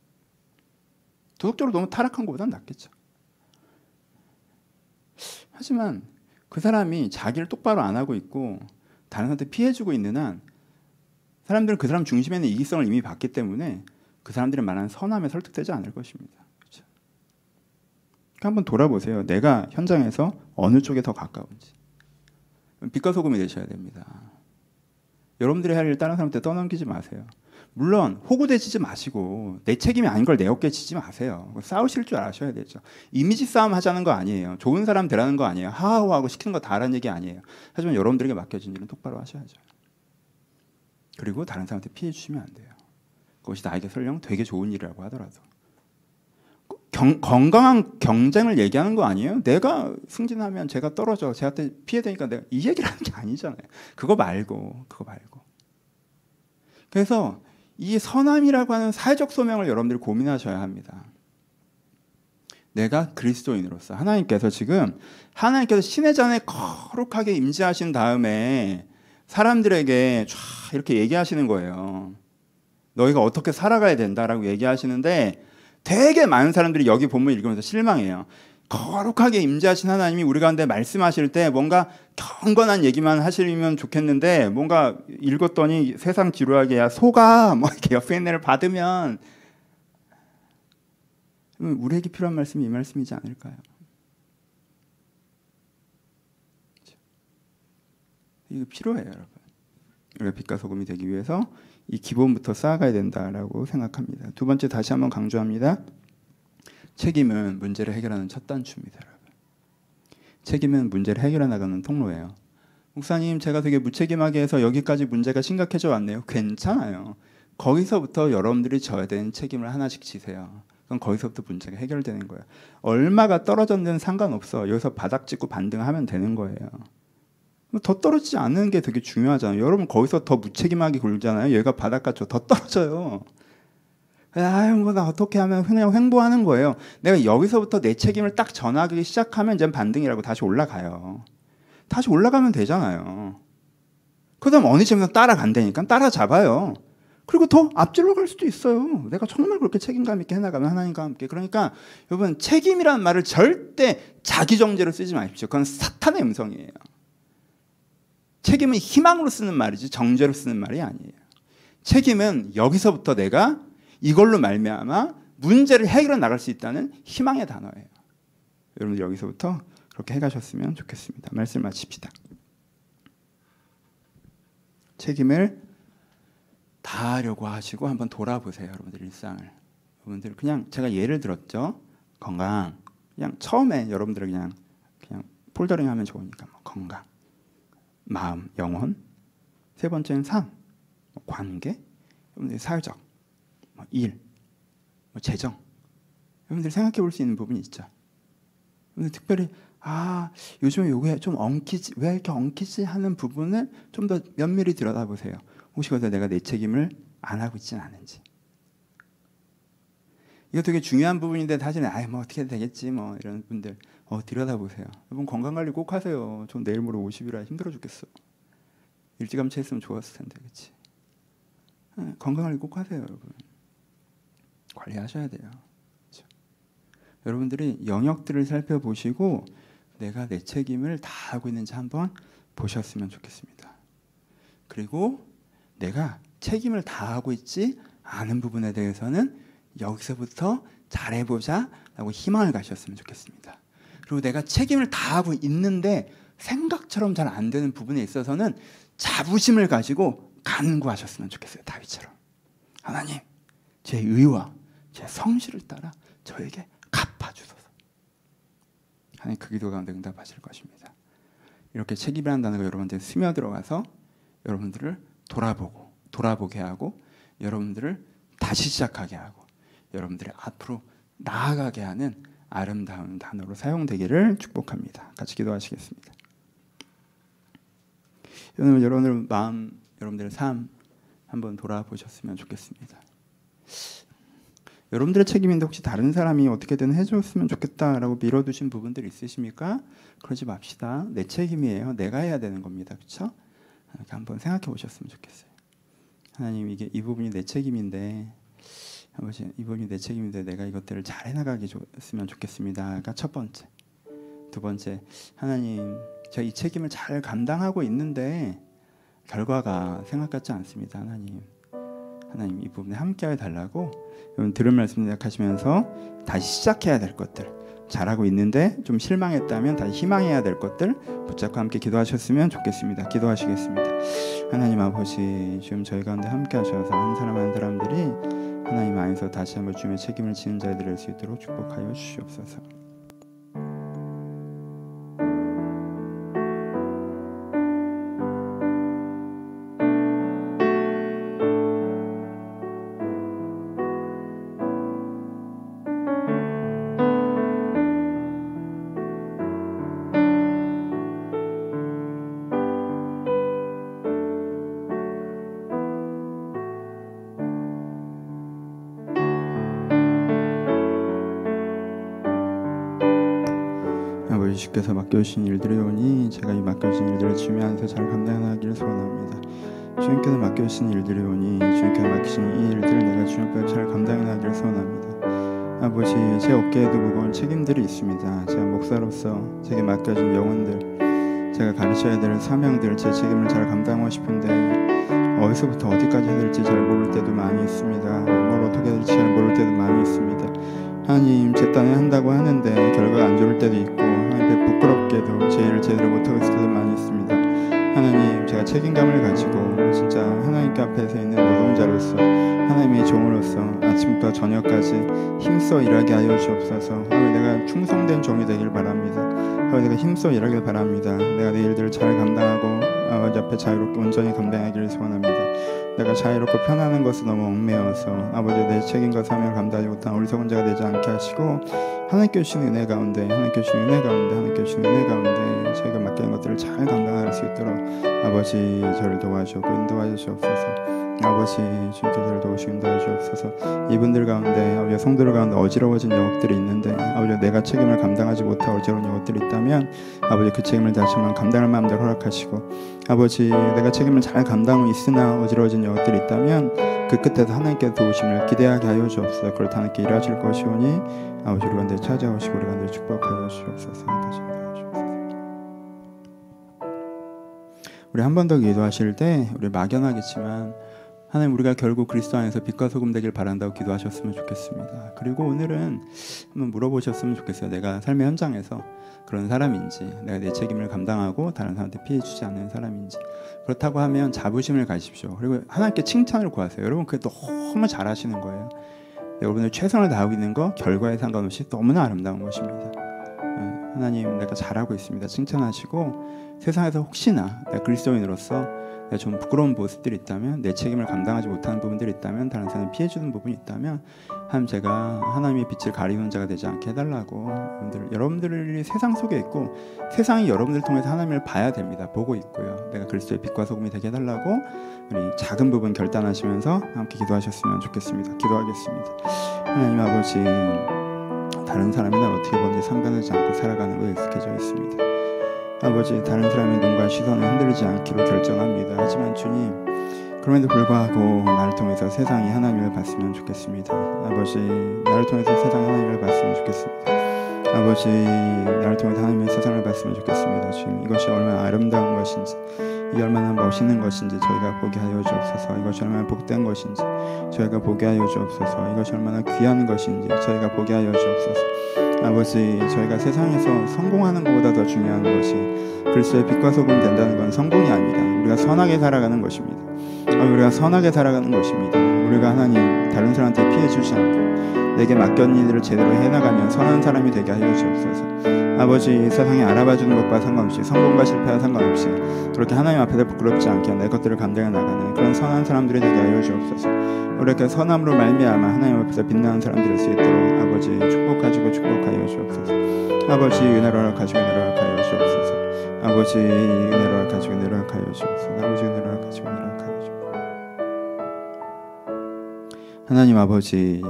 도덕적으로 너무 타락한 것보다는 낫겠죠. 하지만 그 사람이 자기를 똑바로 안 하고 있고 다른 사람한테 피해주고 있는 한 사람들은 그 사람 중심에 있는 이기성을 이미 봤기 때문에 그 사람들의 말하는 선함에 설득되지 않을 것입니다. 그렇죠? 그러니까 한번 돌아보세요. 내가 현장에서 어느 쪽에 더 가까운지. 빛과 소금이 되셔야 됩니다. 여러분들이 할 일 다른 사람한테 떠넘기지 마세요. 물론 호구되지지 마시고 내 책임이 아닌 걸 내 어깨에 지지 마세요. 싸우실 줄 아셔야 되죠. 이미지 싸움 하자는 거 아니에요. 좋은 사람 되라는 거 아니에요. 하하호하고 시키는 거 다 하라는 얘기 아니에요. 하지만 여러분들에게 맡겨진 일은 똑바로 하셔야죠. 그리고 다른 사람한테 피해 주시면 안 돼요. 그것이 나에게 설령 되게 좋은 일이라고 하더라도. 경, 건강한 경쟁을 얘기하는 거 아니에요? 내가 승진하면 제가 떨어져, 쟤한테 피해되니까 내가 이 얘기를 하는 게 아니잖아요. 그거 말고, 그거 말고. 그래서 이 선함이라고 하는 사회적 소명을 여러분들이 고민하셔야 합니다. 내가 그리스도인으로서 하나님께서 지금 하나님께서 신의 잔에 거룩하게 임재하신 다음에 사람들에게 쫙 이렇게 얘기하시는 거예요. 너희가 어떻게 살아가야 된다라고 얘기하시는데 되게 많은 사람들이 여기 본문 읽으면서 실망해요. 거룩하게 임재하신 하나님이 우리 가운데 말씀하실 때 뭔가 경건한 얘기만 하시면 좋겠는데 뭔가 읽었더니 세상 지루하게 야 속아 뭐 이렇게 옆에 있는 애를 받으면 우리에게 필요한 말씀이 이 말씀이지 않을까요? 이거 필요해요, 여러분. 우리가 빛과 소금이 되기 위해서 이 기본부터 쌓아가야 된다라고 생각합니다. 두 번째 다시 한번 강조합니다. 책임은 문제를 해결하는 첫 단추입니다. 여러분. 책임은 문제를 해결해 나가는 통로예요. 목사님, 제가 되게 무책임하게 해서 여기까지 문제가 심각해져 왔네요. 괜찮아요. 거기서부터 여러분들이 져야 되는 책임을 하나씩 지세요. 그럼 거기서부터 문제가 해결되는 거예요. 얼마가 떨어졌는 상관없어. 여기서 바닥 찍고 반등하면 되는 거예요. 더 떨어지지 않는 게 되게 중요하잖아요. 여러분 거기서 더 무책임하게 굴잖아요. 얘가 바닥같죠. 더 떨어져요. 아유, 뭐 나 어떻게 하면 그냥 횡보하는 거예요. 내가 여기서부터 내 책임을 딱 전하기 시작하면 이제 반등이라고 다시 올라가요. 다시 올라가면 되잖아요. 그다음 어느 점에서 따라간다니까 따라잡아요. 그리고 더 앞질러 갈 수도 있어요. 내가 정말 그렇게 책임감 있게 해나가면 하나님과 함께. 그러니까 여러분 책임이라는 말을 절대 자기 정죄로 쓰지 마십시오. 그건 사탄의 음성이에요. 책임은 희망으로 쓰는 말이지 정죄로 쓰는 말이 아니에요. 책임은 여기서부터 내가 이걸로 말미암아 문제를 해결해 나갈 수 있다는 희망의 단어예요. 여러분들 여기서부터 그렇게 해가셨으면 좋겠습니다. 말씀 마칩시다. 책임을 다하려고 하시고 한번 돌아보세요. 여러분들 일상을. 여러분들 그냥 제가 예를 들었죠. 건강. 그냥 처음에 여러분들 그냥 그냥 폴더링 하면 좋으니까 뭐 건강, 마음, 영혼. 세 번째는 삶, 뭐 관계, 여러분들 사회적, 뭐 일, 뭐 재정. 여러분들 생각해 볼 수 있는 부분이 있죠. 여러분들 특별히 아 요즘에 요게 좀 엉키지 왜 이렇게 엉키지 하는 부분을 좀 더 면밀히 들여다보세요. 혹시 거기서 내가 내 책임을 안 하고 있지는 않은지. 이거 되게 중요한 부분인데 사실은 아이 뭐 어떻게 되겠지 뭐 이런 분들 어 들여다보세요. 여러분 건강관리 꼭 하세요. 전 내일 모레 오십이라 힘들어 죽겠어. 일찌감치 했으면 좋았을 텐데 그렇지. 네, 건강관리 꼭 하세요. 여러분. 관리하셔야 돼요. 그렇죠? 여러분들이 영역들을 살펴보시고 내가 내 책임을 다 하고 있는지 한번 보셨으면 좋겠습니다. 그리고 내가 책임을 다하고 있지 않은 부분에 대해서는 여기서부터 잘해보자 라고 희망을 가셨으면 좋겠습니다. 그리고 내가 책임을 다하고 있는데 생각처럼 잘 안 되는 부분에 있어서는 자부심을 가지고 간구하셨으면 좋겠어요. 다윗처럼. 하나님, 제 의와 제 성실을 따라 저에게 갚아주소서. 하나님 그 기도 가운데 응답하실 것입니다. 이렇게 책임이라는 단어가 여러분들 스며들어가서 여러분들을 돌아보고 돌아보게 하고 여러분들을 다시 시작하게 하고 여러분들의 앞으로 나아가게 하는 아름다운 단어로 사용되기를 축복합니다. 같이 기도하시겠습니다. 여러분, 여러분들 마음, 여러분들의 삶 한번 돌아보셨으면 좋겠습니다. 여러분들의 책임인데 혹시 다른 사람이 어떻게든 해줬으면 좋겠다라고 밀어두신 부분들 있으십니까? 그러지 맙시다. 내 책임이에요. 내가 해야 되는 겁니다. 그렇죠? 이렇게 한번 생각해 보셨으면 좋겠어요. 하나님 이게 이 부분이 내 책임인데 아버지 이 부분이 내 책임인데 내가 이것들을 잘 해나가게 줬으면 좋겠습니다가 첫 번째. 두 번째 하나님 제가 이 책임을 잘 감당하고 있는데 결과가 생각 같지 않습니다. 하나님 하나님 이 부분에 함께해 달라고 여러분 들은 말씀 생각하시면서 다시 시작해야 될 것들 잘하고 있는데 좀 실망했다면 다시 희망해야 될 것들 붙잡고 함께 기도하셨으면 좋겠습니다. 기도하시겠습니다. 하나님 아버지 지금 저희 가운데 함께 하셔서 한 사람 한 사람들이 하나님 안에서 다시 한번 주님의 책임을 지는 자들이 될 수 있도록 축복하여 주시옵소서. 주께서 맡겨주신 일들이 오니 제가 이 맡겨주신 일들을 주님 안에서 잘 감당하기를 소원합니다. 주님께서 맡겨주신 일들이 오니 주님께서 맡기신 이 일들을 내가 주님 앞에 잘 감당하기를 소원합니다. 아버지 제 어깨에도 무거운 책임들이 있습니다. 제가 목사로서 제게 맡겨진 영혼들 제가 가르쳐야 될 사명들 제 책임을 잘 감당하고 싶은데 어디서부터 어디까지 해야 될지 잘 모를 때도 많이 있습니다. 뭘 어떻게 해야 될지 잘 모를 때도 많이 있습니다. 하나님 제 딴에 한다고 하는데 결과가 안 좋을 때도 있고 하나님 부끄럽게도 제 일을 제대로 못하고 있을 때도 많이 있습니다. 하나님 제가 책임감을 가지고 진짜 하나님께 앞에서 있는 노동자로서 하나님의 종으로서 아침부터 저녁까지 힘써 일하게 하여 주옵소서. 하나님 내가 충성된 종이 되길 바랍니다. 하나님 내가 힘써 일하길 바랍니다. 내가 내 일들을 잘 감당하고 아버지 앞에 자유롭게 온전히 감당하기를 소원합니다. 내가 자유롭고 편안한 것은 너무 얽매여서 아버지 내 책임과 사명을 감당하지 못한 어리석은 자가 되지 않게 하시고 하나님께 주신 은혜 가운데 하나님께 주신 은혜 가운데 하나님께 주신 은혜 가운데 저희가 맡기는 것들을 잘 감당할 수 있도록 아버지 저를 도와주시고 인도하여 주옵소서. 아버지 주님께 저를 도우시고 인도하여 주옵소서. 이분들 가운데 아버지 성도들 가운데 어지러워진 영역들이 있는데 아버지 내가 책임을 감당하지 못할 어지러운 영역들이 있다면 아버지 그 책임을 다시 한번 감당할 마음대로 허락하시고 아버지 내가 책임을 잘 감당하고 있으나 어지러워진 영역들이 있다면 그 끝에서 하나님께 도우심을 기대하게 하여 주옵소서. 그럴 때 하나님께 일하실 것이오니 아버지 우리 가운데 찾아오시고 우리 가운데 축복하여 주옵소서. 다시 인도하여 주옵소서. 우리 한 번 더 기도하실 때 우리 막연하겠지만 하나님 우리가 결국 그리스도 안에서 빛과 소금 되길 바란다고 기도하셨으면 좋겠습니다. 그리고 오늘은 한번 물어보셨으면 좋겠어요. 내가 삶의 현장에서 그런 사람인지 내가 내 책임을 감당하고 다른 사람한테 피해 주지 않는 사람인지 그렇다고 하면 자부심을 가지십시오. 그리고 하나님께 칭찬을 구하세요. 여러분 그게 너무 잘하시는 거예요. 여러분들 최선을 다하고 있는 거 결과에 상관없이 너무나 아름다운 것입니다. 하나님 내가 잘하고 있습니다. 칭찬하시고 세상에서 혹시나 내가 그리스도인으로서 내가 좀 부끄러운 모습들이 있다면 내 책임을 감당하지 못하는 부분들이 있다면 다른 사람을 피해주는 부분이 있다면 하나님 제가 하나님의 빛을 가리는 자가 되지 않게 해달라고 여러분들, 여러분들이 세상 속에 있고 세상이 여러분들 통해서 하나님을 봐야 됩니다. 보고 있고요. 내가 그리스도의 빛과 소금이 되게 해달라고 우리 작은 부분 결단하시면서 함께 기도하셨으면 좋겠습니다. 기도하겠습니다. 하나님 아버지 다른 사람이 날 어떻게 보는지 상관하지 않고 살아가는 것에 익숙해져 있습니다. 아버지 다른 사람의 눈과 시선을 흔들리지 않기로 결정합니다. 하지만 주님 그럼에도 불구하고 나를 통해서 세상이 하나님을 봤으면 좋겠습니다. 아버지 나를 통해서 세상이 하나님을 봤으면 좋겠습니다. 아버지 나를 통해서 하나님의 세상을 봤으면 좋겠습니다. 주님 이것이 얼마나 아름다운 것인지 이게 얼마나 멋있는 것인지 저희가 보게 하여 주옵소서. 이것이 얼마나 복된 것인지 저희가 보게 하여 주옵소서. 이것이 얼마나 귀한 것인지 저희가 보게 하여 주옵소서. 아버지 저희가 세상에서 성공하는 것보다 더 중요한 것이 그리스도의 빛과 소금 된다는 건 성공이 아니라 우리가 선하게 살아가는 것입니다. 우리가 선하게 살아가는 것입니다. 우리가 하나님 다른 사람한테 피해 주지 않고 내게 맡겨진 일을 제대로 해나가면 선한 사람이 되게 하여 주옵소서. 아버지 세상에 알아봐주는 것과 상관없이 성공과 실패와 상관없이 그렇게 하나님 앞에서 부끄럽지 않게 내 것들을 감당해 나가는 그런 선한 사람들이 되게 하여 주옵소서. 우리가 선함으로 말미암아 하나님 앞에서 빛나는 사람들이 될 수 있도록 아버지 축복하시고 축복하여 주옵소서. 아버지 은혜로 허락하시고 은혜로 허락하여 주옵소서. 아버지 은혜로 허락하시고 은혜로 허락하여 주옵소서. 아버지 은혜로 허락하시고 은혜로 허락하여 주옵소서. 하나님 아버지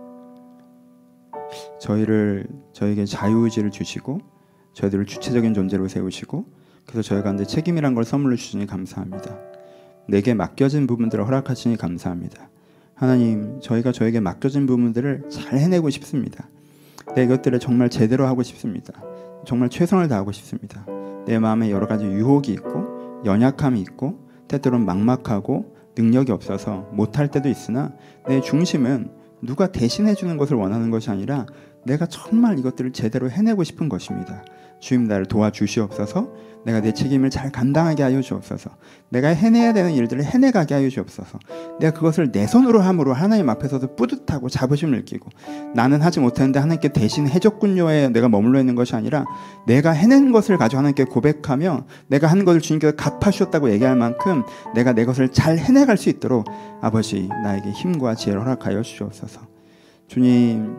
저희를 저에게 자유의지를 주시고 저희들을 주체적인 존재로 세우시고 그래서 저희 가운데 책임이란 걸 선물로 주시니 감사합니다. 내게 맡겨진 부분들을 허락하시니 감사합니다. 하나님 저희가 저에게 맡겨진 부분들을 잘 해내고 싶습니다. 내 이것들을 정말 제대로 하고 싶습니다. 정말 최선을 다하고 싶습니다. 내 마음에 여러 가지 유혹이 있고 연약함이 있고 때때로는 막막하고 능력이 없어서 못할 때도 있으나 내 중심은 누가 대신해 주는 것을 원하는 것이 아니라 내가 정말 이것들을 제대로 해내고 싶은 것입니다. 주님 나를 도와주시옵소서. 내가 내 책임을 잘 감당하게 하여 주옵소서. 내가 해내야 되는 일들을 해내가게 하여 주옵소서. 내가 그것을 내 손으로 함으로 하나님 앞에서도 뿌듯하고 자부심을 느끼고 나는 하지 못했는데 하나님께 대신 해줬군요에 내가 머물러 있는 것이 아니라 내가 해낸 것을 가지고 하나님께 고백하며 내가 한 것을 주님께서 갚아주셨다고 얘기할 만큼 내가 내 것을 잘 해내갈 수 있도록 아버지 나에게 힘과 지혜를 허락하여 주옵소서. 주님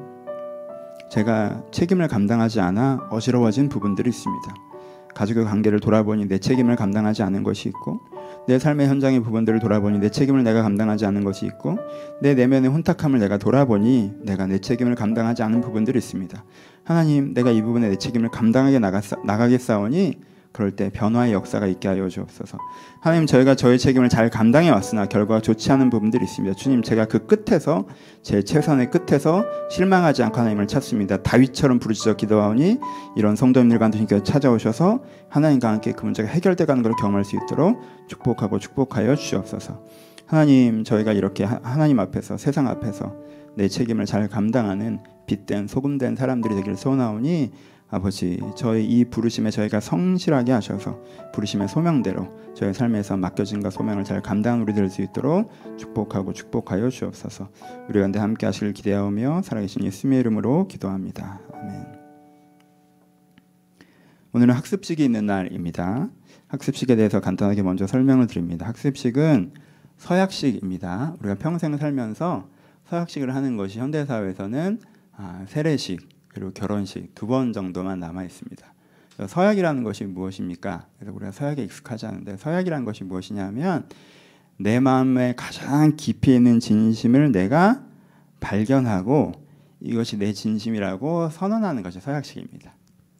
제가 책임을 감당하지 않아 어지러워진 부분들이 있습니다. 가족의 관계를 돌아보니 내 책임을 감당하지 않은 것이 있고 내 삶의 현장의 부분들을 돌아보니 내 책임을 내가 감당하지 않은 것이 있고 내 내면의 혼탁함을 내가 돌아보니 내가 내 책임을 감당하지 않은 부분들이 있습니다. 하나님 내가 이 부분에 내 책임을 감당하게 나가겠사오니 그럴 때 변화의 역사가 있게 하여 주옵소서. 하나님 저희가 저의 책임을 잘 감당해 왔으나 결과가 좋지 않은 부분들이 있습니다. 주님 제가 그 끝에서 제 최선의 끝에서 실망하지 않고 하나님을 찾습니다. 다윗처럼 부르짖어 기도하오니 이런 성도님들 가운데 주님께서 찾아오셔서 하나님과 함께 그 문제가 해결돼가는 것을 경험할 수 있도록 축복하고 축복하여 주옵소서. 하나님 저희가 이렇게 하나님 앞에서 세상 앞에서 내 책임을 잘 감당하는 빛된 소금된 사람들이 되기를 소원하오니 아버지 저희 이 부르심에 저희가 성실하게 하셔서 부르심의 소명대로 저희 삶에서 맡겨진과 소명을 잘 감당하는 우리 될 수 있도록 축복하고 축복하여 주옵소서. 우리 가운데 함께 하시길 기대하오며 살아계신 예수님의 이름으로 기도합니다. 아멘. 오늘은 학습식이 있는 날입니다. 학습식에 대해서 간단하게 먼저 설명을 드립니다. 학습식은 서약식입니다. 우리가 평생 살면서 서약식을 하는 것이 현대사회에서는 아, 세례식 그리고 결혼식 두 번 정도만 남아 있습니다. 서약이라는 것이 무엇입니까? 그래서 우리가 서약에 익숙하지 않은데 서약이라는 것이 무엇이냐면 내 마음에 가장 깊이 있는 진심을 내가 발견하고 이것이 내 진심이라고 선언하는 것이 서약식입니다.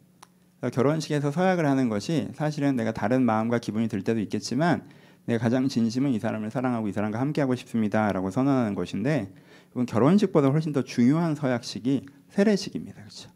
결혼식에서 서약을 하는 것이 사실은 내가 다른 마음과 기분이 들 때도 있겠지만 내가 가장 진심은 이 사람을 사랑하고 이 사람과 함께하고 싶습니다 라고 선언하는 것인데 이건 결혼식보다 훨씬 더 중요한 서약식이 세례식입니다. 그렇죠?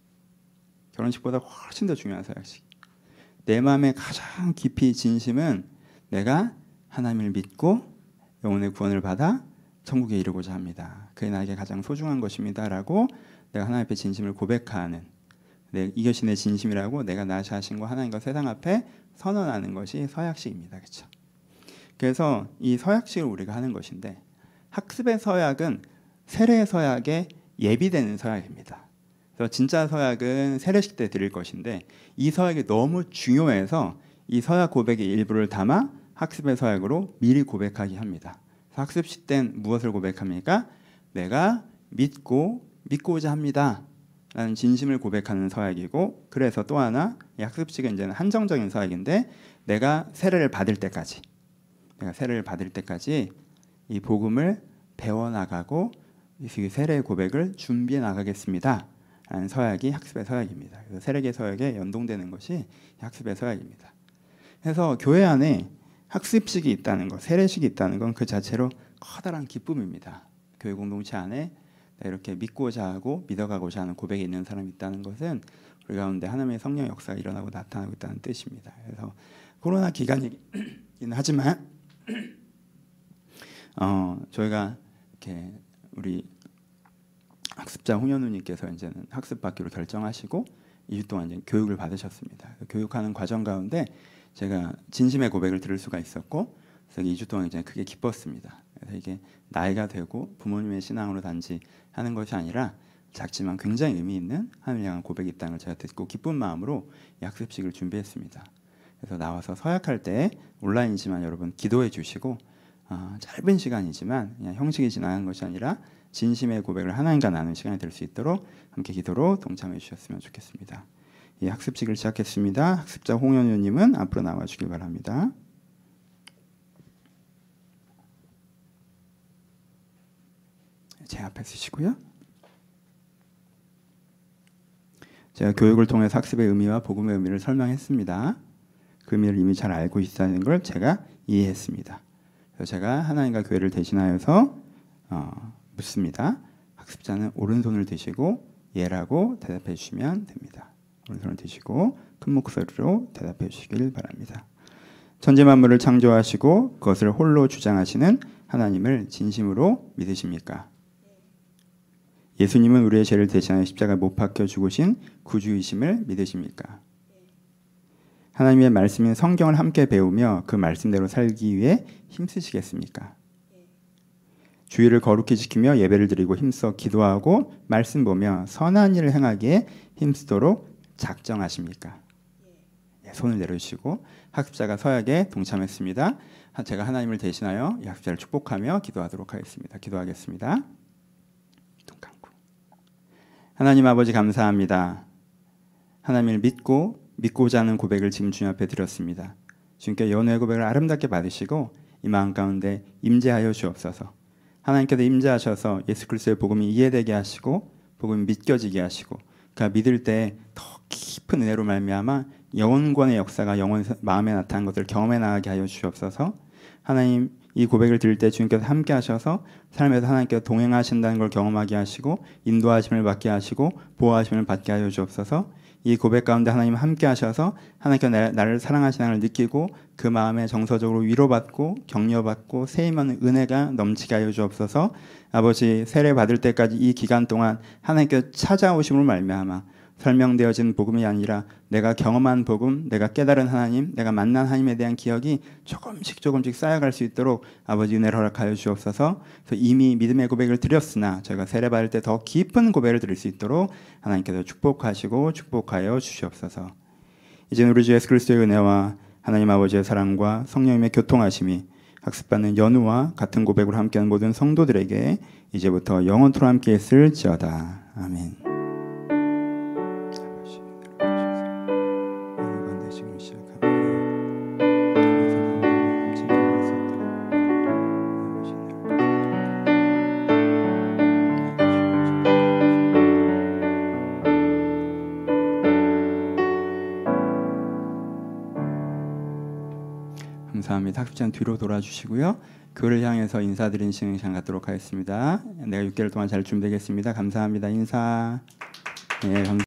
결혼식보다 훨씬 더 중요한 서약식. 내 마음의 가장 깊이 진심은 내가 하나님을 믿고 영혼의 구원을 받아 천국에 이르고자 합니다. 그게 나에게 가장 소중한 것입니다 라고 내가 하나님 앞에 진심을 고백하는 내, 이것이 내 진심이라고 내가 나 자신과 하나님과 세상 앞에 선언하는 것이 서약식입니다. 그렇죠? 그래서 이 서약식을 우리가 하는 것인데 학습의 서약은 세례 서약에 예비되는 서약입니다. 그래서 진짜 서약은 세례식 때 드릴 것인데 이 서약이 너무 중요해서 이 서약 고백의 일부를 담아 학습의 서약으로 미리 고백하게 합니다. 학습식 땐 무엇을 고백합니까? 내가 믿고 믿고자 합니다 라는 진심을 고백하는 서약이고, 그래서 또 하나 이 학습식은 이제는 한정적인 서약인데 내가 세례를 받을 때까지 내가 세례를 받을 때까지 이 복음을 배워나가고 이 세례의 고백을 준비해 나가겠습니다 라는 서약이 학습의 서약입니다. 그래서 세례계 서약에 연동되는 것이 학습의 서약입니다. 그래서 교회 안에 학습식이 있다는 것, 세례식이 있다는 건 그 자체로 커다란 기쁨입니다. 교회 공동체 안에 이렇게 믿고자 하고 믿어가고자 하는 고백이 있는 사람이 있다는 것은 우리 가운데 하나님의 성령 역사가 일어나고 나타나고 있다는 뜻입니다. 그래서 코로나 기간이긴 하지만 어, 저희가 이렇게 우리 학습자 홍현우님께서 이제는 학습 받기로 결정하시고 이 주 동안 이제 교육을 받으셨습니다. 교육하는 과정 가운데 제가 진심의 고백을 들을 수가 있었고, 그래서 이 주 동안 이제 크게 기뻤습니다. 그래서 이게 나이가 되고 부모님의 신앙으로 단지 하는 것이 아니라 작지만 굉장히 의미 있는 하나님을 향한 고백이 있다는 걸 제가 듣고 기쁜 마음으로 이 학습식을 준비했습니다. 그래서 나와서 서약할 때 온라인이지만 여러분 기도해 주시고 어, 짧은 시간이지만 그냥 형식이 지나간 것이 아니라 진심의 고백을 하나님과 나누는 시간이 될 수 있도록 함께 기도로 동참해 주셨으면 좋겠습니다. 이 학습식을 시작했습니다. 학습자 홍현우님은 앞으로 나와 주길 바랍니다. 제 앞에 쓰시고요. 제가 교육을 통해서 학습의 의미와 복음의 의미를 설명했습니다. 그 의미를 이미 잘 알고 있다는 걸 제가 이해했습니다. 그래서 제가 하나님과 교회를 대신하여서 어, 묻습니다. 학습자는 오른손을 드시고 예라고 대답해 주시면 됩니다. 오른손을 드시고 큰 목소리로 대답해 주시길 바랍니다. 천지 만물을 창조하시고 그것을 홀로 주장하시는 하나님을 진심으로 믿으십니까? 예수님은 우리의 죄를 대신하여 십자가에 못 박혀 죽으신 구주이심을 믿으십니까? 하나님의 말씀인 성경을 함께 배우며 그 말씀대로 살기 위해 힘쓰시겠습니까? 주의를 거룩히 지키며 예배를 드리고 힘써 기도하고 말씀 보며 선한 일을 행하기에 힘쓰도록 작정하십니까? 예, 손을 내려주시고 학습자가 서약에 동참했습니다. 제가 하나님을 대신하여 이 학습자를 축복하며 기도하도록 하겠습니다. 기도하겠습니다. 눈 감고. 하나님 아버지 감사합니다. 하나님을 믿고 믿고자 하는 고백을 지금 주님 앞에 드렸습니다. 주님께 연애의 고백을 아름답게 받으시고 이 마음 가운데 임재하여 주옵소서. 하나님께서 임재하셔서 예수 그리스도의 복음이 이해되게 하시고 복음이 믿겨지게 하시고 그가 믿을 때 더 깊은 은혜로 말미암아 영원권의 역사가 영혼 마음에 나타난 것을 경험해 나가게 하여 주옵소서. 하나님 이 고백을 드릴 때 주님께서 함께 하셔서 삶에서 하나님께서 동행하신다는 걸 경험하게 하시고 인도하심을 받게 하시고 보호하심을 받게 하여 주옵소서. 이 고백 가운데 하나님 함께 하셔서 하나님께서 나를 사랑하시는 걸 느끼고 그 마음에 정서적으로 위로받고 격려받고 세임하는 은혜가 넘치게 하여 주옵소서. 아버지 세례 받을 때까지 이 기간 동안 하나님께서 찾아오심으로 말미암아 설명되어진 복음이 아니라 내가 경험한 복음, 내가 깨달은 하나님, 내가 만난 하나님에 대한 기억이 조금씩 조금씩 쌓여갈 수 있도록 아버지 은혜를 허락하여 주옵소서. 그래서 이미 믿음의 고백을 드렸으나 저희가 세례받을 때 더 깊은 고백을 드릴 수 있도록 하나님께서 축복하시고 축복하여 주시옵소서. 이제는 우리 주 예수 그리스도의 은혜와 하나님 아버지의 사랑과 성령님의 교통하심이 학습받는 연우와 같은 고백으로 함께하는 모든 성도들에게 이제부터 영원토록 함께 있을지어다. 아멘. 감사합니다. 학습장 뒤로 돌아주시고요. 그를 향해서 인사드리는 시간 갖도록 하겠습니다. 내가 육 개월 동안 잘 준비하겠습니다. 감사합니다. 인사. 네, 감사합니다.